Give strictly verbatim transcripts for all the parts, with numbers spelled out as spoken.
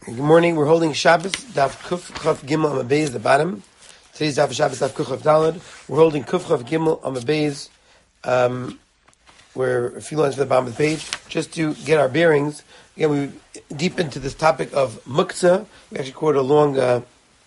Good morning. We're holding Shabbos, Daf Kuf Chav Gimel on Beis, the bottom. Today's Daf Shabbos, Daf Kuf Chav Daled. We're holding Kuf Chav Gimel on Beis. Um, we're a few lines from the bottom of the page. Just to get our bearings, again, we deep into this topic of Muktzah. We actually quoted a long uh,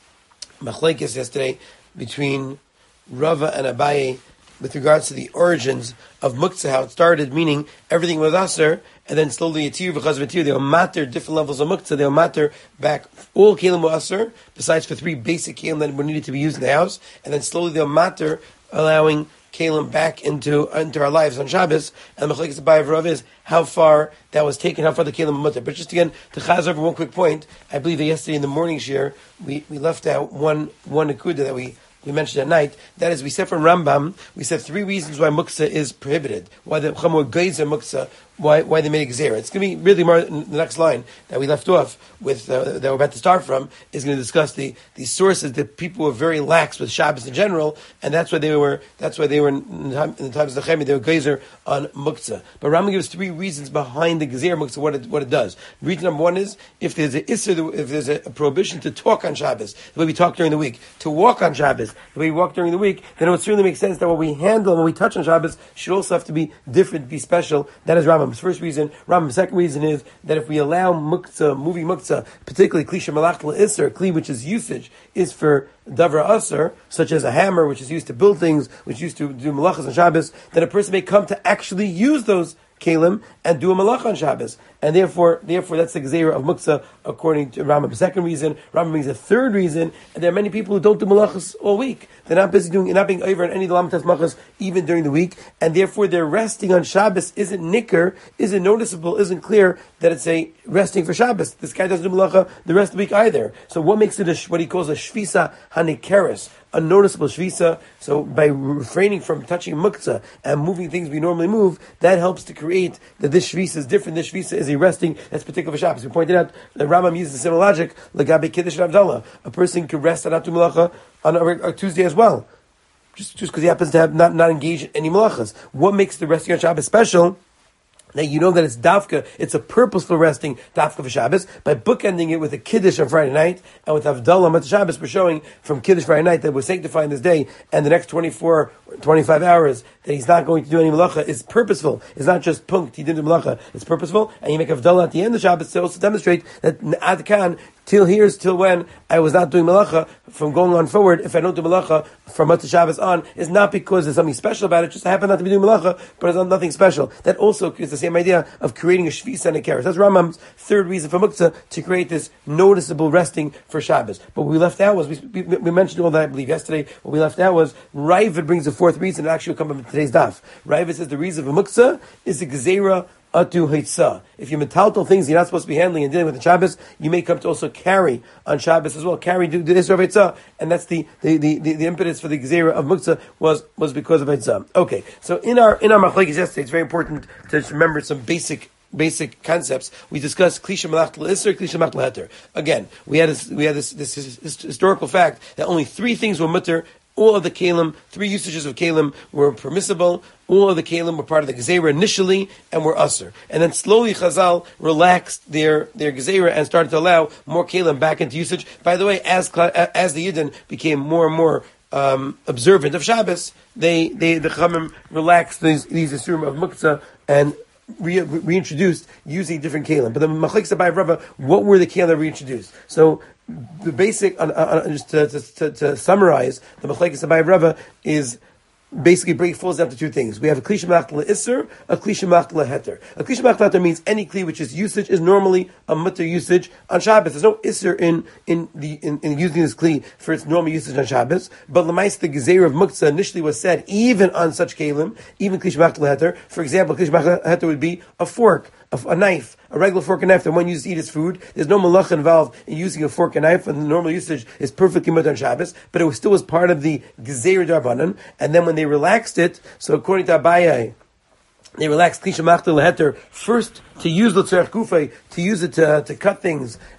machlekes yesterday between Rava and Abaye with regards to the origins of Muktzah, how it started, meaning everything was Aser, and then slowly Yitir v'chaz v'tir, they will matter different levels of Muktzah, they will matter back, all Kelim were Aser, besides for three basic Kelim that were needed to be used in the house, and then slowly they'll matter, allowing Kelim back into into our lives on Shabbos, and the Machlekes Abaye of Rav is how far that was taken, how far the Kelim were mutter. But just again, to chaz over one quick point, I believe that yesterday in the morning shir, we, we left out one, one Nakuda that we we mentioned at night. That is, we said from Rambam, we said three reasons why Muktzah is prohibited. Why the Chamor Geizer Muktzah, why why they made a Gzeira. It's going to be really more in the next line that we left off with, uh, that we're about to start from, is going to discuss the, the sources that people were very lax with Shabbos in general, and that's why they were, that's why they were, in the, time, in the times of the Chemi, they were Geizer on Muktzah. But Rambam gives three reasons behind the Gzeira Muktzah, what it, what it does. Reason number one is, if there's a Isser, if there's a, a prohibition to talk on Shabbos, the way we talk during the week, to walk on Shabbos, the way we walk during the week, then it would certainly make sense that what we handle and what we touch on Shabbos should also have to be different, be special. That is Rambam's first reason. Rambam's second reason is that if we allow Muktzah, moving Muktzah, particularly Kli Shemalach L'Isser, Kli which is usage, is for Davra Asr, such as a hammer, which is used to build things, which is used to do Malachas on Shabbos, then a person may come to actually use those Kelim and do a malach on Shabbos, and therefore, therefore, that's the Gzeira of Muktzah according to Rambam. The second reason, Rambam brings a third reason, and there are many people who don't do malachas all week. They're not busy doing, they're not being over on any lamatas malachas even during the week, and therefore their resting on Shabbos isn't nicker, isn't noticeable, isn't clear that it's a resting for Shabbos. This guy doesn't do malacha the rest of the week either. So what makes it a, what he calls a shvisa hanikeres, a noticeable shvisa? So by refraining from touching muktzah and moving things we normally move, that helps to create that this shvisa is different. This shvisa is a resting that's particular for Shabbos. We pointed out that Rambam uses a similar logic. Legabe kiddush and avdallah, a person can rest and not do malacha on a, a Tuesday as well, just just because he happens to have not not engaged in any malachas. What makes the resting on Shabbos special? Now you know that it's dafka, it's a purposeful resting dafka for Shabbos, by bookending it with a kiddush on Friday night, and with Avdallah on Shabbos, we're showing from kiddush Friday night that we're sanctifying this day, and the next twenty-four, twenty-five hours that he's not going to do any malacha is purposeful. It's not just punkt, he didn't do malacha, it's purposeful, and you make Avdallah at the end of Shabbos to also demonstrate that ad kan, till here's till when I was not doing malacha, from going on forward, if I don't do malacha from Matzah Shabbos on, is not because there's something special about it, just I happen not to be doing malacha, but it's nothing special. That also is the same idea of creating a shvisa and a keres. That's Rambam's third reason for muktzah, to create this noticeable resting for Shabbos. But what we left out was, we, we, we mentioned all that, I believe, yesterday. What we left out was, Ravid brings the fourth reason, and actually will come up in today's daf. Ravid says the reason for muktzah is the gzeira atu hitzah. If you metaltal things you're not supposed to be handling and dealing with the Shabbos, you may come to also carry on Shabbos as well. Carry do this of hitzah, and that's the the, the, the the impetus for the gzeira of muktzah was was because of hitzah. Okay, so in our in our machlekes yesterday, it's very important to remember some basic. Basic concepts. We discussed Kli Shemalach L'Isser, Kli Shemalach L'Heter. Again, we had this, we had this, this, this historical fact that only three things were mutter. All of the kalim, three usages of kalim were permissible. All of the kalim were part of the gzeira initially and were usher. And then slowly Chazal relaxed their their gzeira and started to allow more kalim back into usage. By the way, as as the Yidden became more and more um, observant of Shabbos, they they the Chachamim relaxed these these isurim of muktzah and Re- reintroduced using different kalim. But the Machlekes Abaye of Rava, what were the kalim that reintroduced? So the basic, uh, uh, just to, to, to summarize, the Machlekes Abaye of Rava is basically break falls down to two things. We have a Kli Shemalach L'Isser, a Kli Shemalach L'Heter. A Kli Shemalach L'Heter means any Kli which is usage is normally a mutter usage on Shabbos. There's no Isser in in the in, in using this Kli for its normal usage on Shabbos. But L'mais, the Gezeir of Muktzah initially was said even on such Kalim, even Kli Shemalach L'Heter. For example, Kli Shemalach L'Heter would be a fork, a, a knife, a regular fork and knife that one uses to eat his food. There's no malach involved in using a fork and knife, and the normal usage is perfectly mutter on Shabbos, but it was still was part of the Gezeir Darbanan. And then when they relaxed it, so according to Abaye, they relaxed Kli Shemalach L'Heter first to use L'Tzarech Gufay, to use it to, to cut things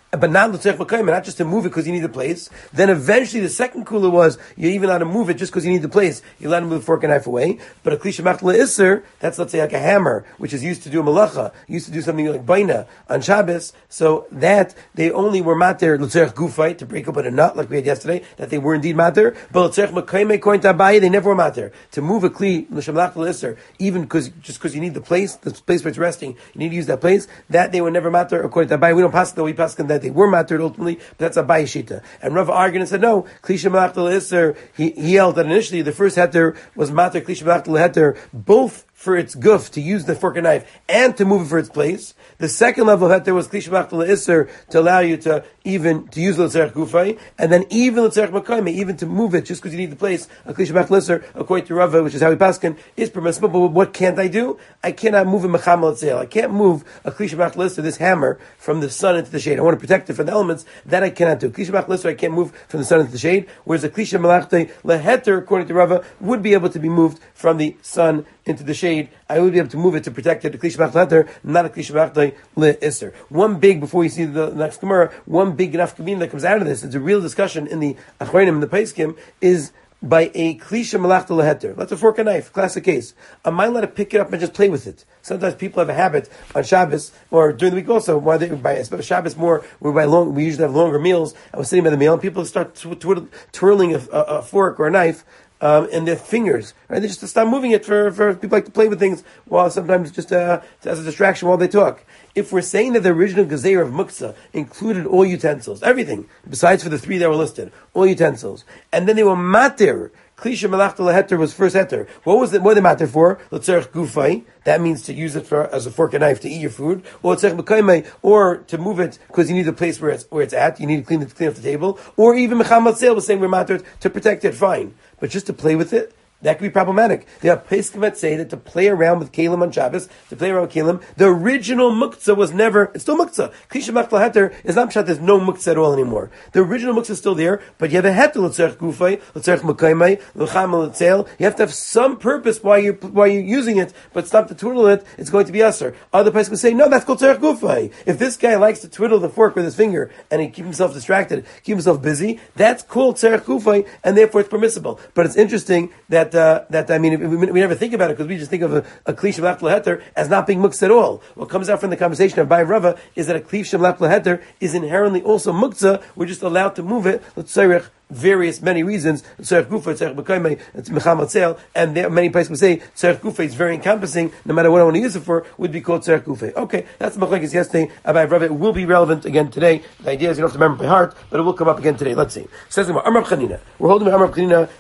but not l'tzerech makayim, not just to move it because you need the place. Then eventually the second kula was you're even allowed to move it just because you need the place. You're allowed to move the fork and knife away. But a kli shemach le'isser, that's let's say like a hammer, which is used to do a malacha, used to do something like baina on Shabbos. So that they only were mater l'tzerech gufay, to break open a nut like we had yesterday, that they were indeed mater. But l'tzerech makayim according to Abaye, they never were mater. To move a kli l'shemach le'isser, even because just because you need the place, the place where it's resting, you need to use that place. That they were never mater according to Abaye. We don't pass though we pass that they were matered ultimately, but that's a Abaye shita. And Rav argued and said no. Klisha malach l'isser. He he held that initially the first heter was mater klisha malach l'heter, both for its guf to use the fork and knife and to move it for its place. The second level of heter was klisha malach l'isser, to allow you to even to use l'tzerech gufay, and then even l'tzerech makayim, even to move it just because you need the place. A klisha malach l'isser, according to Rava, which is how we paskin, is permissible. But what can't I do? I cannot move a mecham l'tzeil. I can't move a klisha malach l'isser, this hammer, from the sun into the shade. I want to protect it from the elements. That I cannot do. Klisha malach l'isser, I can't move from the sun into the shade. Whereas a klisha malach l'heter, according to Rava, would be able to be moved from the sun into the shade. I would be able to move it to protect it. A klisha malach l'heter, not a klisha malach l'isser. One big, before you see the next Gemara, one big nafkamina that comes out of this, it's a real discussion in the Achronim, in the Peskim, is by a klisha malach l'heter. That's a fork and knife, classic case. Am I allowed to pick it up and just play with it? Sometimes people have a habit on Shabbos, or during the week also, why they, by Shabbos more, we by long, we usually have longer meals. I was sitting by the meal, and people start tw- tw- twirling a, a, a fork or a knife, Um, and their fingers, right? They just stop moving it for, for people like to play with things while sometimes just uh, as a distraction while they talk. If we're saying that the original Gezer of Muktzah included all utensils, everything, besides for the three that were listed, all utensils, and then they were matir, Klisha Malachta Leheter was first heter. What was the, what were they matter for? L'tzerech gufay. That means to use it for as a fork and knife to eat your food. Or l'tzerech mekaymei, or to move it because you need the place where it's where it's at. You need to clean it, clean up the table. Or even Mecham Matzel was saying we're matter to protect it. Fine, but just to play with it, that could be problematic. There are Peskim that say that to play around with Kalim on Shabbos, to play around with Kalim, the original Muktzah was never, it's still Muktzah. Klisha Malach Heter is not pshat, there's no Muktzah at all anymore. The original Muktzah is still there, but you have a Heter, L'tzerech Gufay, L'tzerech Mekaymei, L'cham L'tzel. You have to have some purpose while you're, while you're using it, but stop to twiddle it, it's going to be Aser. Other Peskim say, no, that's called Tzerech Gufay. If this guy likes to twiddle the fork with his finger, and he keep himself distracted, keep himself busy, that's called Tzerech Gufay, and therefore it's permissible. But it's interesting that, uh, that, I mean, we, we never think about it because we just think of a, a Klisha Malach L'heter as not being muktzah at all. What comes out from the conversation of Bai Rava is that a Klisha Malach L'heter is inherently also muktzah. We're just allowed to move it. L'tzerech various many reasons. Tzerech gufa, tzerech b'kaymei, it's mecham atzel, and there are many places would say tzerech gufa is very encompassing. No matter what I want to use it for, would be called tzerech gufa. Okay, that's the machlekes yesterday. Abai Rava, it will be relevant again today. The idea is you don't have to remember by heart, but it will come up again today. Let's see. Says Amar Chanina. We're holding Amar Chanina.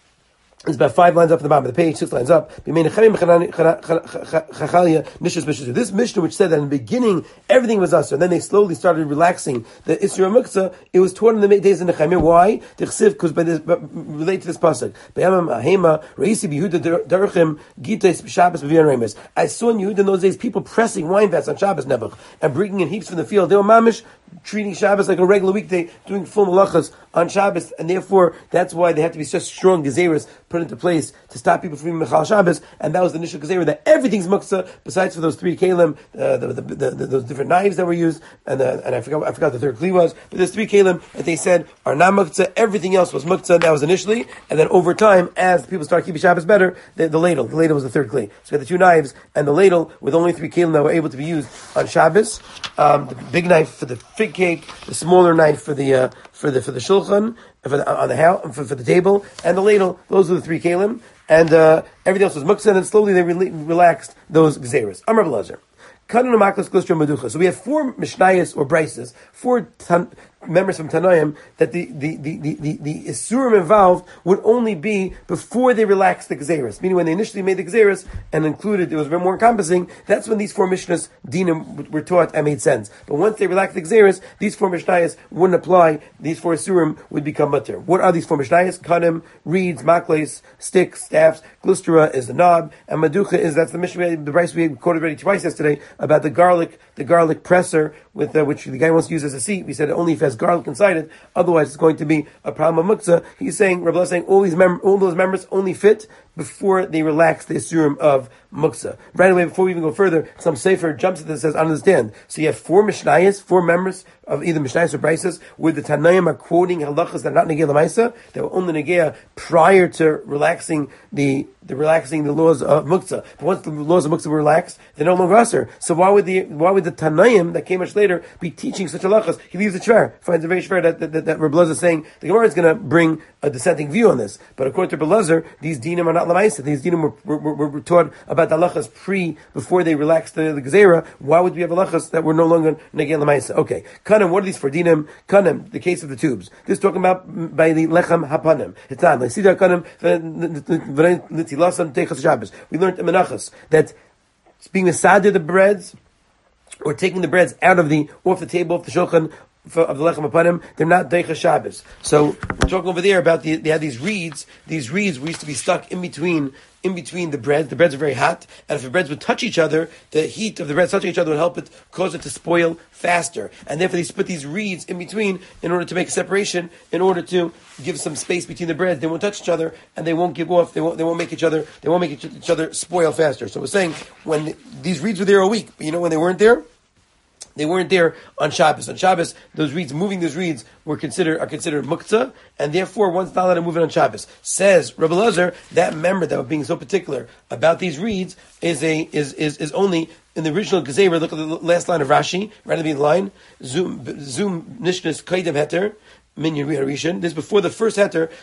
It's about five lines up at the bottom of the page, six lines up. This Mishnah, which said that in the beginning everything was usher, and then they slowly started relaxing the Isra Muktzah, it was taught in the days of Nechemia. Why? Because by this, relate to this pasuk. I saw in Yehuda in those days people pressing wine vats on Shabbos Nebuch and bringing in heaps from the field. They were mamish treating Shabbos like a regular weekday, doing full malachas on Shabbos, and therefore that's why they had to be such strong gezeras put into place to stop people from eating Mechal Shabbos, and that was the initial gezerah that everything's muktzah besides for those three kalim, uh, the, the, the, the, those different knives that were used, and the, and I forgot I forgot the third kli was, but there's three kalim that they said are not muktzah. Everything else was muktzah. That was initially, and then over time, as people start keeping Shabbos better, the, the ladle, the ladle was the third kli. So we had the two knives and the ladle with only three kalim that were able to be used on Shabbos. Um, the big knife for the fig cake, the smaller knife for the uh, for the for the shulchan, for the, on the house, for, for the table, and the ladle. Those were the three kalim, and uh, everything else was muktzah. And then slowly they re- relaxed those gzeras. Amar B'Lazar. So we have four mishnayos or brises, four tan- members from Tanoim, that the the the the the, the isurim involved would only be before they relaxed the gzeras. Meaning when they initially made the gzeras and included, it was very more encompassing. That's when these four mishnahs dinim were taught and made sense. But once they relaxed the gzeras, these four mishnayos wouldn't apply. These four isurim would become mutter. What are these four mishnayos? Kanim, reeds, makles, sticks, staffs. Glustera is the knob, and maducha is that's the mishnah, the brise we quoted already twice yesterday about the garlic, the garlic presser with uh, which the guy wants to use as a seat. We said only if it has garlic inside it, otherwise it's going to be a problem of muktzah. He's saying, Rabbi is saying all these mem- all those members only fit before they relax the isurim of muktzah. Right away, before we even go further, some sefer jumps at this and says, understand. So you have four mishnayos, four members of either mishnayos or braisos, where the Tanaim are quoting halachas that are not negei l'maisa, that were only negei prior to relaxing the the relaxing the laws of muktzah. But once the laws of muktzah were relaxed, they're no longer aser. So why would the why would the Tanaim that came much later be teaching such halachas? He leaves the shver, finds a very shver that that, that, that Reb Elazar is saying the Gemara is going to bring a dissenting view on this. But according to Reb Elazar, these dinim are not l'maisa. These dinim were, were, were, were taught about the halachas pre before they relaxed the, the gezerah. Why would we have halachas that were no longer negei l'maisa? Okay, kanem. What are these for dinim? Kanem, the case of the tubes. This is talking about by the lechem hapanim. It's not like sidar kanem. We learned in Menachos that being mesader the breads or taking the breads out of the off the table off the shulchan of the lechem hapanim, they're not deicha Shabbos. So we're talking over there about the, they had these reeds. These reeds were used to be stuck in between. In between the breads, the breads are very hot, and if the breads would touch each other, the heat of the breads touching each other would help it, cause it to spoil faster. And therefore they put these reeds in between in order to make a separation, in order to give some space between the breads. They won't touch each other, and they won't give off, they won't, they won't make each other, they won't make each other spoil faster. So we're saying, when the, these reeds were there a week, but you know when they weren't there? They weren't there on Shabbos. On Shabbos, those reeds, moving those reeds, were considered are considered muktzah, and therefore one's not allowed to move it on Shabbos. Says Reb Elazar, that member that was being so particular about these reeds is a is is, is only in the original gezerah. Look at the last line of Rashi, right at the line. Zoom zoom nishnas kaidem heter. This is before the first heter.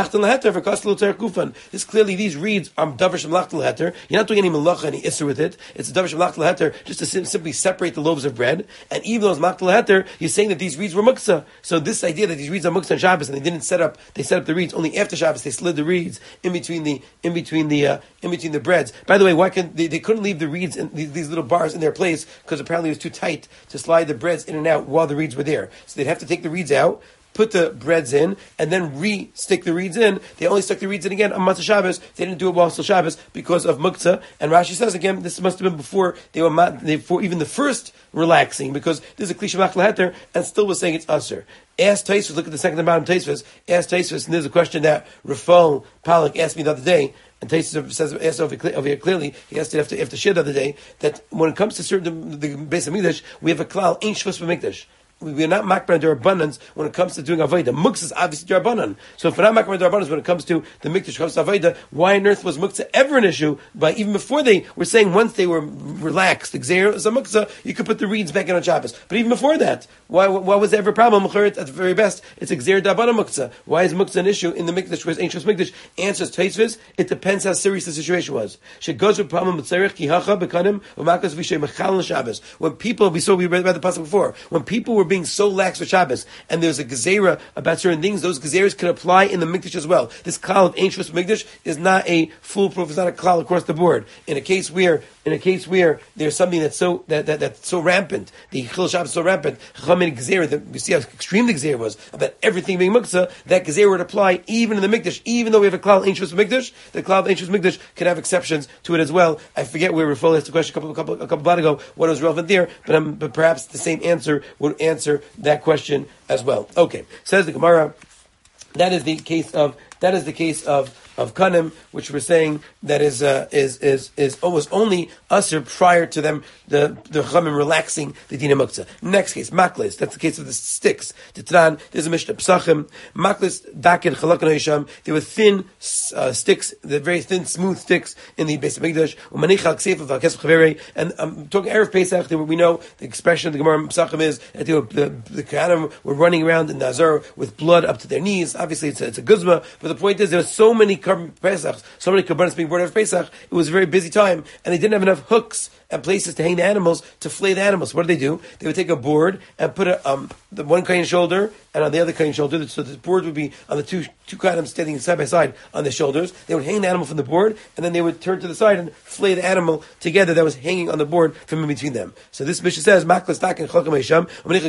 This clearly these reeds are davar shemlachtel heter. You're not doing any malacha, any isser with it. It's a davar shemlachtel heter just to sim- simply separate the loaves of bread. And even though it's machtel heter, you're saying that these reeds were muktzah. So this idea that these reeds are muktzah on Shabbos and they didn't set up, they set up the reeds only after Shabbos. They slid the reeds in between the in between the uh, in between the breads. By the way, why can they, they couldn't leave the reeds in these, these little bars in their place because apparently it was too tight to slide the breads in and out while the reeds were there. So they'd have to take the reeds out, put the breads in, and then re-stick the reeds in. They only stuck the reeds in again on Matzah Shabbos. They didn't do it while still Shabbos because of muktzah. And Rashi says again, this must have been before they were ma- they, before even the first relaxing, because this is a klisha machal heter, and still was saying it's usher. Ask Taisvus, look at the second and bottom Taisvus. Ask Taisvus, and there's a question that Rafal Palak asked me the other day. And Taisvus says, asked over, over here clearly, he asked it after, after Shir the other day, that when it comes to certain the, the Beis HaMikdash, we have a klal, ain't shvus b'mikdash. We are not makbar derabbanan when it comes to doing avodah. Muktzah is obviously derabbanan. So if we're not makbar derabbanan when it comes to the mikdash, comes to avodah, why on earth was muktzah ever an issue? But even before they were saying once they were relaxed, the gzeir is a muktzah, you could put the reeds back in on Shabbos. But even before that, why why was there ever a problem? At the very best, it's a gzeir derabbanan muktzah. Why is muktzah an issue in the mikdash where it's ancient mikdash? Answers Taisvus, it depends how serious the situation was. She goes with problem with tzerich kihacha bekanim u'makas v'shem mechal Shabbos. When people, we saw we read about the pasuk before, when people were being so lax with Shabbos, and there's a gezerah about certain things, those gezerahs can apply in the mikdash as well. This klal of ancient mikdash is not a foolproof, it's not a klal across the board. In a case where, in a case where there's something that's so that, that that's so rampant, the chil Shabbos is so rampant, chamin gezerah, that we see how extreme the gezerah was about everything being muktzah, that gezerah would apply even in the mikdash, even though we have a klal ancient mikdash. The klal of ancient mikdash can have exceptions to it as well. I forget where Rafal asked the question a couple, a couple, a couple of ago what was relevant there, but um, but perhaps the same answer would answer that question. Question as well. Okay, says the Gemara. That is the case of that is the case of of kanim, which we're saying that is uh, is is is almost only usher prior to them the the chamim relaxing the dina muktzah. Next case, maklis. That's the case of the sticks. Titran. There's a mishnah psachim. Maklis dakin chalakan ha'isham. They were thin uh, sticks, the very thin, smooth sticks in the Beis HaMikdash. Umanichal kseifa v'akes v'chaverei. And I'm talking erev Pesach. They were, we know the expression of the Gemara psachim is that they were, the the kahanim were running around in Nazar with blood up to their knees. Obviously, it's a, it's a guzma, but the point is there were so many Pesach, so many karbanos being brought out of Pesach, it was a very busy time, and they didn't have enough hooks and places to hang the animals, to flay the animals. What did they do? They would take a board and put a, um, the one kain shoulder and on the other kain shoulder, so the board would be on the two two kainim standing side by side on the shoulders. They would hang the animal from the board, and then they would turn to the side and flay the animal together that was hanging on the board from in between them. So this Mishnah says, Maklas Takin Chalkam Eisham,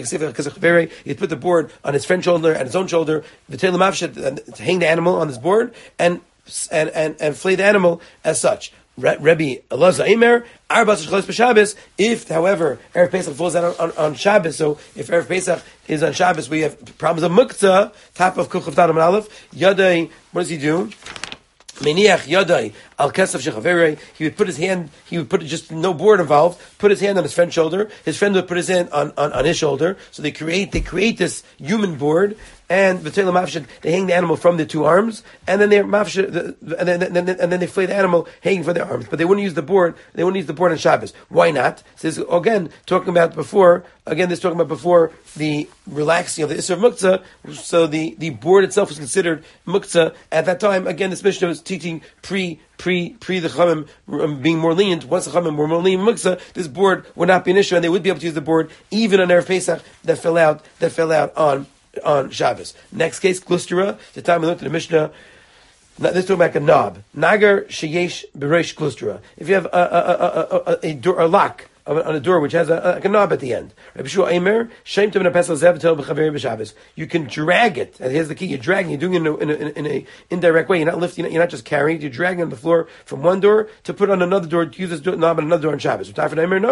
he'd put the board on his friend's shoulder and his own shoulder, to hang the animal on this board, and and and, and flay the animal as such. Rabbi Elazar Eimer, Arbas Shcholos b'Shabbos. If, however, erev Pesach falls out on, on, on Shabbos, so if erev Pesach is on Shabbos, we have problems of muktzah. Top of Kuchav Tanam and Aleph. Yadai, what does he do? Meniach Yadai al Kesef Shechaverei. He would put his hand. He would put just no board involved. Put his hand on his friend's shoulder. His friend would put his hand on, on, on his shoulder. So they create they create this human board. And v'teilam mafshid, they hang the animal from the two arms, and then they're mafshid, and then, and then and then they flay the animal hanging from their arms. But they wouldn't use the board. They wouldn't use the board on Shabbos. Why not? This is again talking about before. Again, this is talking about before the relaxing of the Isser of Muktzah. So the, the board itself was considered Muktzah at that time. Again, this Mishnah was teaching pre pre pre the Chamim um, being more lenient. Once the Chamim were more lenient Muktzah, this board would not be an issue, and they would be able to use the board even on Erev Pesach that fell out that fell out on. on Shabbos. Next case, Klustera. The time we looked at the Mishnah, this is talking about a knob. Nagar sheyesh bereish Klustera. If you have a, a, a, a, a, a, door, a lock on a door which has a, a, a knob at the end. You can drag it. And here's the key. You're dragging. You're doing it in a, in a, in a indirect way. You're not lifting it. You're not just carrying it. You're dragging it on the floor from one door to put on another door, to use this door, knob on another door on Shabbos. No.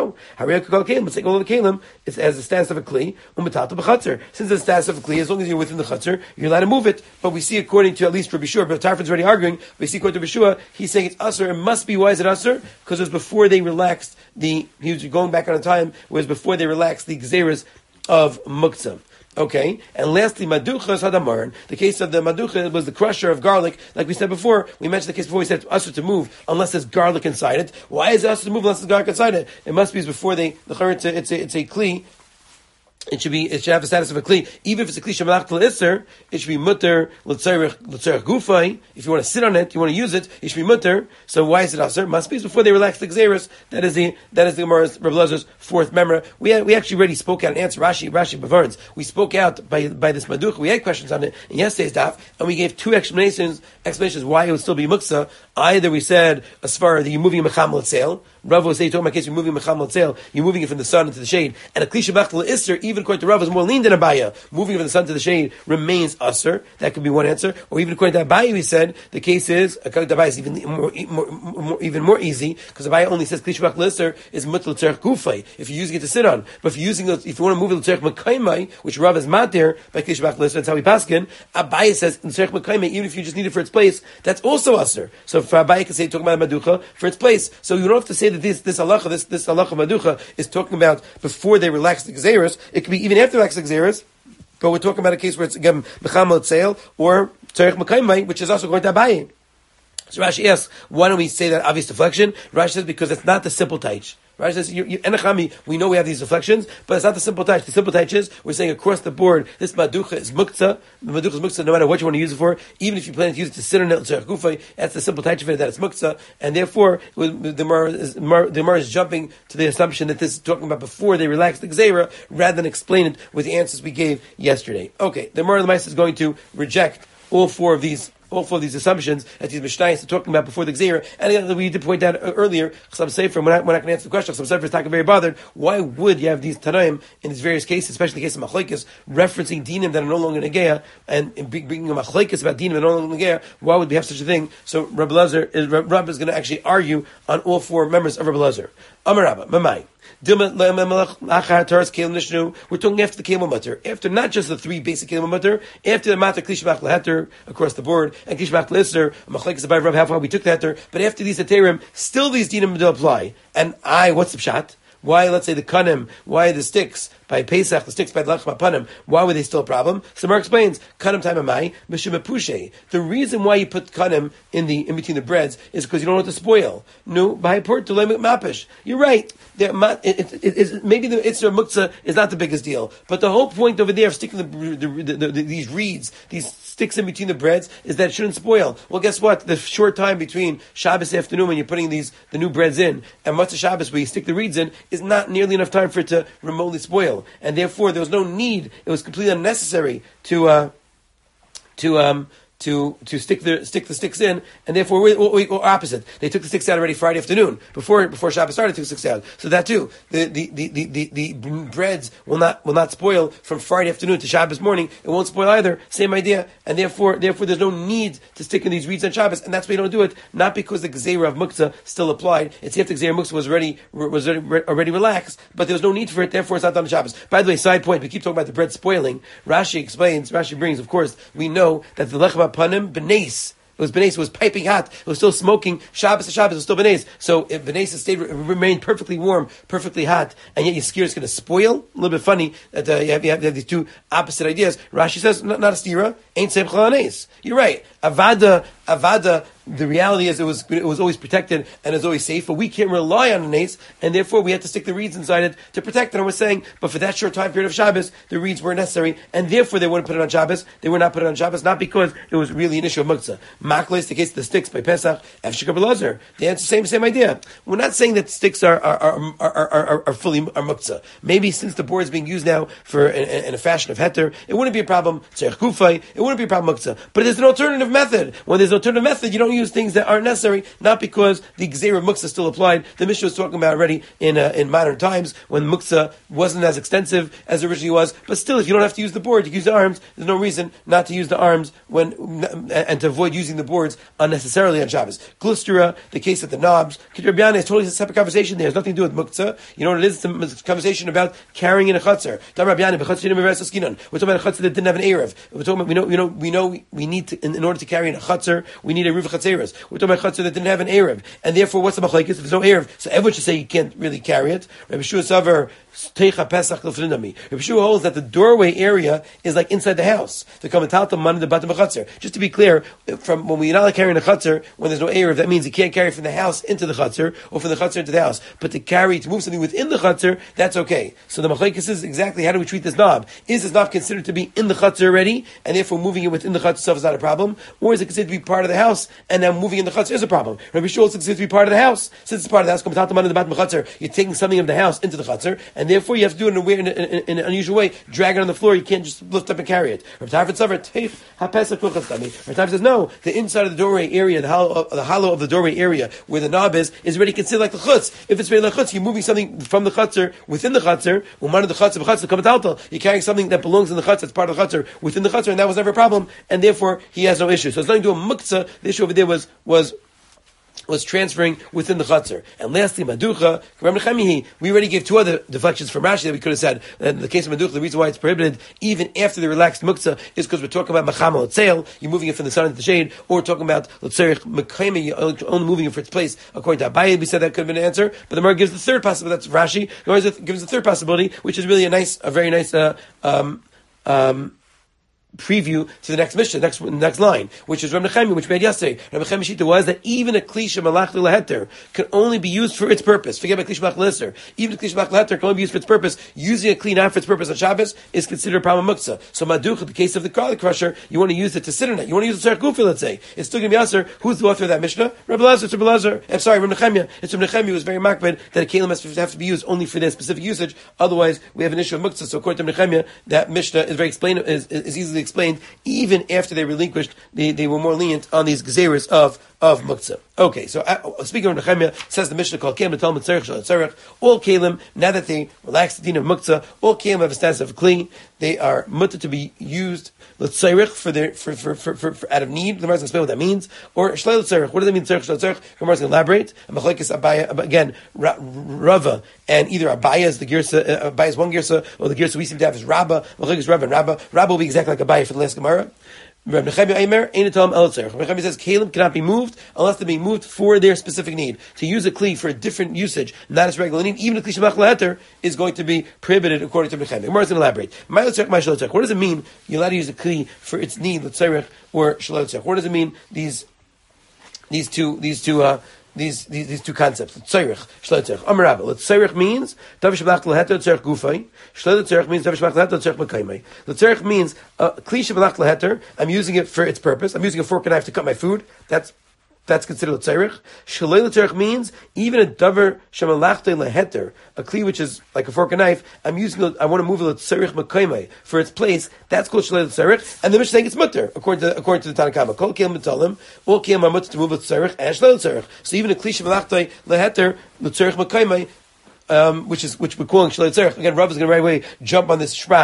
Let's take all of the kalim. It's as the stance of a kli. Since the stance of a kli, as long as you're within the chutzner, you're allowed to move it. But we see according to at least Rabbi Shua, but Tarfon's already arguing, we see according to Rabbi Shua, he's saying it's usher. It must be. Why is it usher? Because it was before they relaxed the, he was going back on a time, whereas before they relaxed the gzeras of muktzah. Okay, and lastly, maduchas hadamaran. The case of the maducha was the crusher of garlic. Like we said before, we mentioned the case before. We said it's usher to move unless there's garlic inside it. Why is it usher to move unless there's garlic inside it? It must be before they the it's a it's a, it's a kli. It should be. It should have the status of a kli. Even if it's a kli shemalach l'isser, it should be mutter l'tzarich l'tzarich gufay. If you want to sit on it, you want to use it, it should be mutter. So why is it aser? Must be before they relax the gzeros. That is the that is the Gemara's Rebbe Elazar's fourth memra. We had, we actually already spoke out and answered Rashi Rashi Bavarns. We spoke out by by this maduch. We had questions on it in yesterday's daf, and we gave two explanations explanations why it would still be muksa. Either we said as far as you're moving a mecham l'tzeil. Rav was saying, talking about case you're moving mecham l'tzeil, you're moving it from the sun into the shade, and a kli shemalach l'isser, even according to Rav, is more lean than Abaya. Moving it from the sun to the shade remains usher. That could be one answer. Or even according to Abaya, we said the case is according to Abaya is even more, more, more even more easy because Abaya only says kli shemalach l'isser is mutal tzerich gufay if you're using it to sit on. But if you're using it, if you want to move it to tzerich mekaymai, which Rav is matir by kli shemalach l'isser, that's how we paskin. Abaya says in tzerich mekaymai, even if you just need it for its place, that's also usher. So for Abaya can say talking about a maducha for its place. So you don't have to say that this this halacha this this halacha maducha is talking about before they relax the gzeros. It could be even after relax the gzeros. But we're talking about a case where it's again mecham l'tzeil or tzarich mekaymai, which is also going to Abaye. So Rashi asks, why don't we say that obvious deflection? Rashi says because it's not the simple taich. Rashi says, you, you, enechami, we know we have these deflections, but it's not the simple taich. The simple taich is, we're saying across the board, this maducha is muktzah. The maducha is muktzah no matter what you want to use it for, even if you plan to use it to sit on it, gufay, that's the simple taich of it, that it's muktzah. And therefore, the Gemara is, the Gemara is jumping to the assumption that this is talking about before they relax the gzeira, rather than explain it with the answers we gave yesterday. Okay, the Gemara of the Mice is going to reject all four of these all four of these assumptions that these Mishnayos are talking about before the Gzeira. And again, we did point out earlier, Chasam Sefer, we're not, we're not going to answer the question, Chasam Sefer is talking very bothered. Why would you have these Tanaim in these various cases, especially the case of Machlekes, referencing Dinim that are no longer Negeah, and bringing a Machlekes about Dinim that are no longer Negeah? Why would we have such a thing? So Rabbi Elazar is, Rabbi is going to actually argue on all four members of Rabbi Elazar. Amar Rabba, Mamai. We're talking after the Kelim Mutter, after not just the three basic Kelim Mutter, after the Matter Kli Shemalach L'Heter across the board, and Kli Shemalach L'Isser, Machlekes Abaye Rav, half we took the Heter, but after these Heterim, still these Dinim do apply. And I, what's the pshat? Why, let's say the kanim, why the sticks by Pesach, the sticks by the Lachem Panim, why were they still a problem? So Mark explains, kanim time amai, mishum epushe. The reason why you put kanim in the in between the breads is because you don't want it to spoil. No, by port to mapish. You're right. It, it, it, it, maybe the Itzra Muktzah is not the biggest deal, but the whole point over there of sticking the, the, the, the, the, these reeds, these sticks in between the breads, is that it shouldn't spoil. Well, guess what? The short time between Shabbos afternoon when you're putting these the new breads in and Matzah Shabbos where you stick the reeds in is not nearly enough time for it to remotely spoil, and therefore there was no need. It was completely unnecessary to uh, to um, to to stick the stick the sticks in, and therefore we, we, or opposite. They took the sticks out already Friday afternoon before before Shabbos started. They took the sticks out, so that too the the, the, the, the the breads will not will not spoil from Friday afternoon to Shabbos morning. It won't spoil either. Same idea, and therefore therefore there's no need to stick in these reeds on Shabbos, and that's why you don't do it. Not because the Gzeira of Muktzah still applied. It's after the Gzeira of Muktzah was already was already, already relaxed, but there was no need for it. Therefore, it's not done on Shabbos. By the way, side point: we keep talking about the bread spoiling. Rashi explains. Rashi brings, of course, we know that the lechem panim b'neis. was benes, it was piping hot, it was still smoking. Shabbos to Shabbos, it was still benes. So if benes stayed remained perfectly warm, perfectly hot, and yet your skier is going to spoil. A little bit funny that uh, you, have, you, have, you have these two opposite ideas. Rashi says not, not a stira, ain't same chalanes. You're right. Avada, avada. The reality is it was it was always protected and is always safe, but we can't rely on an ace, and therefore we had to stick the reeds inside it to protect it. And we're saying, but for that short time period of Shabbos, the reeds were necessary, and therefore they wouldn't put it on Shabbos. They were not put it on Shabbos, not because it was really an issue of muktzah. Maklis, the case of the sticks by Pesach, Efshikar Belazar. The answer, same same idea. We're not saying that sticks are are are are, are, are fully are muktzah. Maybe since the board is being used now for in, in a fashion of heter, it wouldn't be a problem. Tzerich Kufay, it wouldn't be a problem muktzah. But there's an alternative method. When there's an alternative method, you don't use things that aren't necessary. Not because the Gzeira Muktzah still applied. The Mishnah was talking about already in uh, in modern times when Muktzah wasn't as extensive as it originally was. But still, if you don't have to use the board, you can use the arms. There's no reason not to use the arms when and to avoid using the boards unnecessarily on Shabbos. Glustra, the case of the knobs. Kedr Biana is totally a separate conversation. There has nothing to do with Muktzah. You know what it is? It's a conversation about carrying in a chutzner. We're talking about a chutzner that didn't have an erev. We're talking about we know we know we know we need to in, in order to carry in a chutzner we need a ruv chatzeres. We're talking about chutzner that didn't have an Erev, and therefore what's the machlekes? If there's no Erev, so everyone should say you can't really carry it. Rabbi Shua Savar Teicha Pesach L'Frinami. Rabbi Shua holds that the doorway area is like inside the house. The Kamatalta Man the Batam Chatzar. Just to be clear, from when we're not carrying a Chatzar, when there's no Erev, that means you can't carry from the house into the Chatzar or from the Chatzar into the house. But to carry to move something within the Chatzar, that's okay. So the machlekes is exactly how do we treat this knob? Is this knob considered to be in the Chatzar already, and therefore moving it within the Chatzar itself is not a problem, or is it considered to be part of the house and now moving in the Chatzar is a problem? Rabbi Shua is considered to be part of the house. Since it's part of the house, you're taking something of the house into the chutzner, and therefore you have to do it in a weird, in, in, in an unusual way. Drag it on the floor. You can't just lift up and carry it. Rabbi Tarfon says no. The inside of the doorway area, the hollow, the hollow of the doorway area where the knob is, is already considered like the chutz. If it's really like chutz, you're moving something from the chutzner within the chutzner. You're carrying something that belongs in the chutz, that's part of the chutzner within the chutzner, and that was never a problem, and therefore he has no issue. So it's nothing to do with muktzah. The issue over there was was. was transferring within the chutzner. And lastly, Maducha, we already gave two other deflections from Rashi that we could have said. In the case of Maducha, the reason why it's prohibited, even after the relaxed muktzah, is because we're talking about Machama L'Tzeil, you're moving it from the sun into the shade, or we're talking about L'Tzerich Mekayme, you're only moving it for its place. According to Abaye, we said that could have been an answer, but the Gemara gives the third possibility, that's Rashi, the Gemara gives the third possibility, which is really a nice, a very nice, uh, um, um, preview to the next mission, next next line, which is Reb Nechemia, which we had yesterday. Reb Nechemia Shita was that even a klisha malach leheter can only be used for its purpose. Forget about klisha malach leheter. Even a klisha malach leheter can only be used for its purpose. Using a kli not for its purpose on Shabbos is considered a problem muktzah. So maduch, in the case of the garlic crusher, you want to use it to sit on it. You want to use it to gufi, let's say. It's still going to be aser. Who's the author of that Mishnah? Reb Elazar. It's Reb Elazar. I'm sorry, Reb Nechemia. It's Reb Nechemia who was very makbid that a kelim has to have to be used only for their specific usage. Otherwise, we have an issue of muktzah. So according to Reb Nechemia, that Mishnah is very explain is, is easily explained. Even after they relinquished, they, they were more lenient on these gezeres of of muktzah. Okay, so uh, speaking of Nechemia, says the Mishnah called Kelim Talmud Tzarech Shal Tzarech. All kelim, now that they relaxed the din of muktzah, all kelim have a status of kli. They are mutter to be used l'tzarech for their for for, for for for out of need. The Gemara is going to explain what that means. Or shlei l'tzarech. What does it mean? Tzarech shel tzarech. The Gemara is going to elaborate. And machlekes Abaya again, Rava and either Abaya is the girsa, uh, Abaya is one girsa, or the girsa we seem to have is Rabba. Machlekes Rava and Rabba. Rabba will be exactly like Abaya for the last Gemara. Rabbi Nechemia Eimer, Einatom El Tzarech. Rabbi Nechemia says kelim cannot be moved unless they're being moved for their specific need. To use a kli for a different usage, not its regular need, even a kli shemach leheter is going to be prohibited according to Rabbi Nechemia. Gemara is going to elaborate. My L'Tzarech, my Shel Tzarech. What does it mean you're allowed to use a kli for its need, L'Tzarech or Shel Tzarech? What does it mean these these two these two uh, These, these these two concepts. Tzarech, Shlei Tzarech. Amar Rabba. Tzarech means Dav Shabbat Leheter Tzarech Gufay. Shlei Tzarech means Dav Shabbat Leheter Tzarech Mekaymei. Tzarech means uh, Kli Shabbat Leheter. I'm using it for its purpose. I'm using a fork and knife to cut my food. That's That's considered a tzarech. Shalei l'tzarech means even a davar shemalachta leheter, a kli which is like a fork and knife. I'm using it. I want to move it tzarech mekaymei for its place. That's called shalei l'tzarech. And the Mishnah saying it's mutter according to according to the Tanakhama. Kol kiyam b'talim, all kiyam are mutter to move it tzarech and shalei l'tzarech. So even a kli shemalachta leheter l'tzarech mekaymei. Um, which is which we're calling Shalei Tzarech. Again, Rav is going to right away jump on this shprach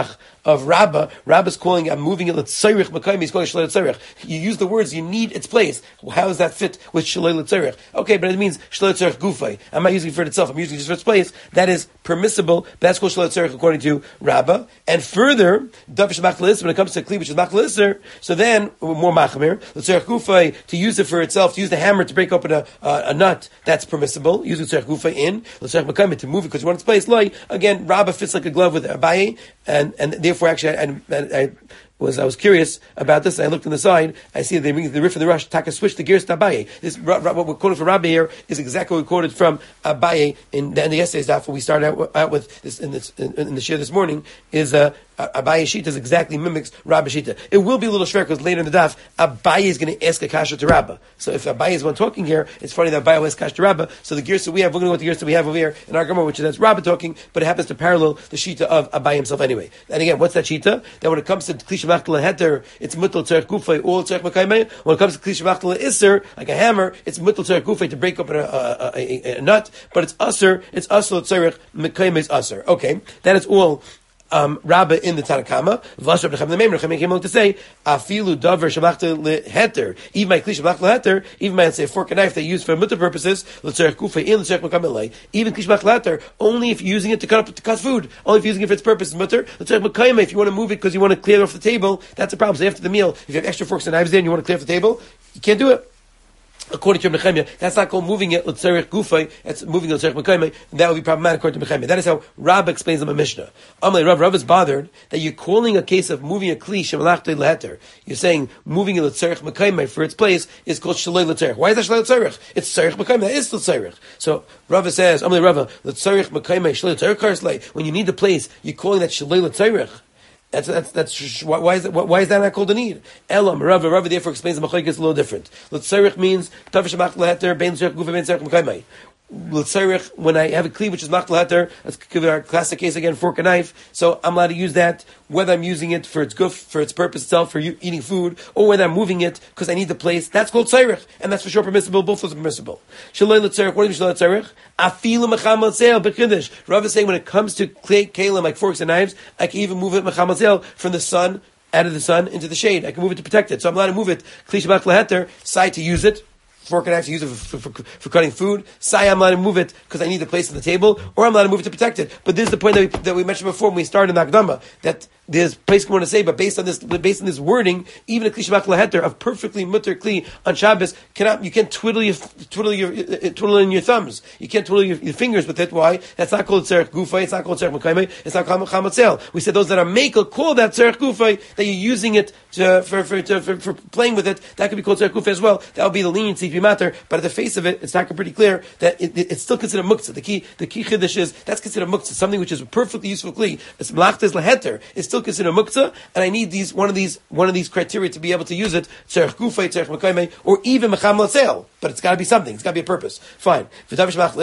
of Rabbah. Rabbah's calling, I'm moving it, L'tzarech Mekayim, he's calling Shalei L'tzarech. You use the words, you need its place. How does that fit with Shalei L'tzarech? Okay, but it means Shalei L'tzarech Gufay. I'm not using it for itself, I'm using it for its place. That is permissible, but that's called Shalei L'tzarech according to Rabbah. And further, Davish Machlis, when it comes to Kli, which is Machlis, so then, more Machmir, L'tzarech Gufay, to use it for itself, to use the hammer to break open a, uh, a nut, that's permissible. Use L'tzarech Gufay in, L'tzarech Mekayim, to move it because you want its place. Like, again, Rabbah fits like a glove with Abaye, and, and therefore actually, I, I, I was I was curious about this. And I looked on the side. I see they bring the riff of the rush. Taka switch the gears to Abaye. This what we're quoting from Rabbi here is exactly what we quoted from Abaye in the, in the essays. That what we started out, out with this in, this in, in the share this morning is uh, Abaye Shita is exactly mimics Rabbi Shita. It will be a little shver because later in the daf Abaye is going to ask a kasha to Rabba. So if Abaye is one talking here, it's funny that Abaye will ask kasha to Rabba. So the gears that we have, we're going to go with the gears that we have over here in our Gemara, which is that's Rabba talking, but it happens to parallel the Shita of Abaye himself anyway. And again, what's that Shita? That when it comes to Klisha Machtel Heter, it's mutal tzarech gufay or tzarech mekayim. When it comes to klisha machtel iser, like a hammer, it's mutal tzarech gufay to break open a, a, a, a nut, but it's usher, it's usher tzarech mekayim is usher. Okay, that is all. Um, Rabbah in the Tanakama, V'asher B'nechem the Meimer, Nechem came along to say, Afilu davar shamachta leheter, even my kli shamachta leheter, even my, say, fork and knife they use for mutter purposes, l'tzarech gufay in l'tzarech mekam elay, even kli shamachta leheter, only if you're using it to cut up, to cut food, only if you're using it for its purpose, mutter, l'tzarech mekayim, if you want to move it because you want to clear it off the table, that's a problem. So after the meal, if you have extra forks and knives there and you want to clear off the table, you can't do it. According to Nechemia, that's not called moving it l'tzarech gufay. It's moving it l'tzarech mekayim, and that would be problematic according to Nechemia. That is how Rabbah explains in the Mishnah. Amalei Rav, Rav is bothered that you're calling a case of moving a kli shemalachta leheter. You're saying moving it l'tzarech mekayim for its place is called shalei l'tzarech. Why is that shalei l'tzarech? It's tzarech mekayim. That is l'tzarech. So Rav says, Amalei Rav, l'tzarech mekayim shalei l'tzarech karslei. When you need the place, you're calling that shalei l'tzarech. That's that's that's why is that why is that not called a need? Elam Rava Rava therefore explains the machlokes a little different. L'tzarech means tavish mach leheter bein tzarech gufa bein tzarech mekayim. L'tzarech, when I have a kli which is mach leheter, let's give our classic case again, fork and knife. So I'm allowed to use that whether I'm using it for its guf, for its purpose itself, for you, eating food, or whether I'm moving it because I need the place. That's called tzarech, and that's for sure permissible. Both those are permissible. Shalei l'tzarech. What do you mean shalei l'tzarech? Afilu mecham l'tzel b'chiddush. Rav is saying when it comes to clay kalim like forks and knives, I can even move it mecham l'tzel from the sun, out of the sun into the shade. I can move it to protect it. So I'm allowed to move it kli shabach leheter, side to use it. Fork and knife to use it for, for, for, for cutting food. Say I'm allowed to move it because I need the place on the table, or I'm allowed to move it to protect it. But this is the point that we, that we mentioned before when we started in Akdama, that there's place we want to say, but based on this, based on this wording, even a kli shabach leheter of perfectly mutter kli on Shabbos cannot, you can't twiddle your twiddle your uh, twiddle in your thumbs. You can't twiddle your, your fingers with it. Why? That's not called tzarech gufay. It's not called tzarech mekayim. It's not called chamatzel. We said those that are makel call that tzarech gufay, that you're using it to, for for, to, for for playing with it. That could be called tzarech gufay as well. That would be the leniency if you matter. But at the face of it, it's not pretty clear that it, it, it's still considered muktzah. The key the key chiddush is that's considered muktzah, something which is a perfectly useful kli. It's malachtes leheter. It's still considered muktzah. And I need these one of these one of these criteria to be able to use it, tzarech gufay, tzarech mekayim, or even mecham l'tzel. But it's got to be something. It's got to be a purpose. Fine. When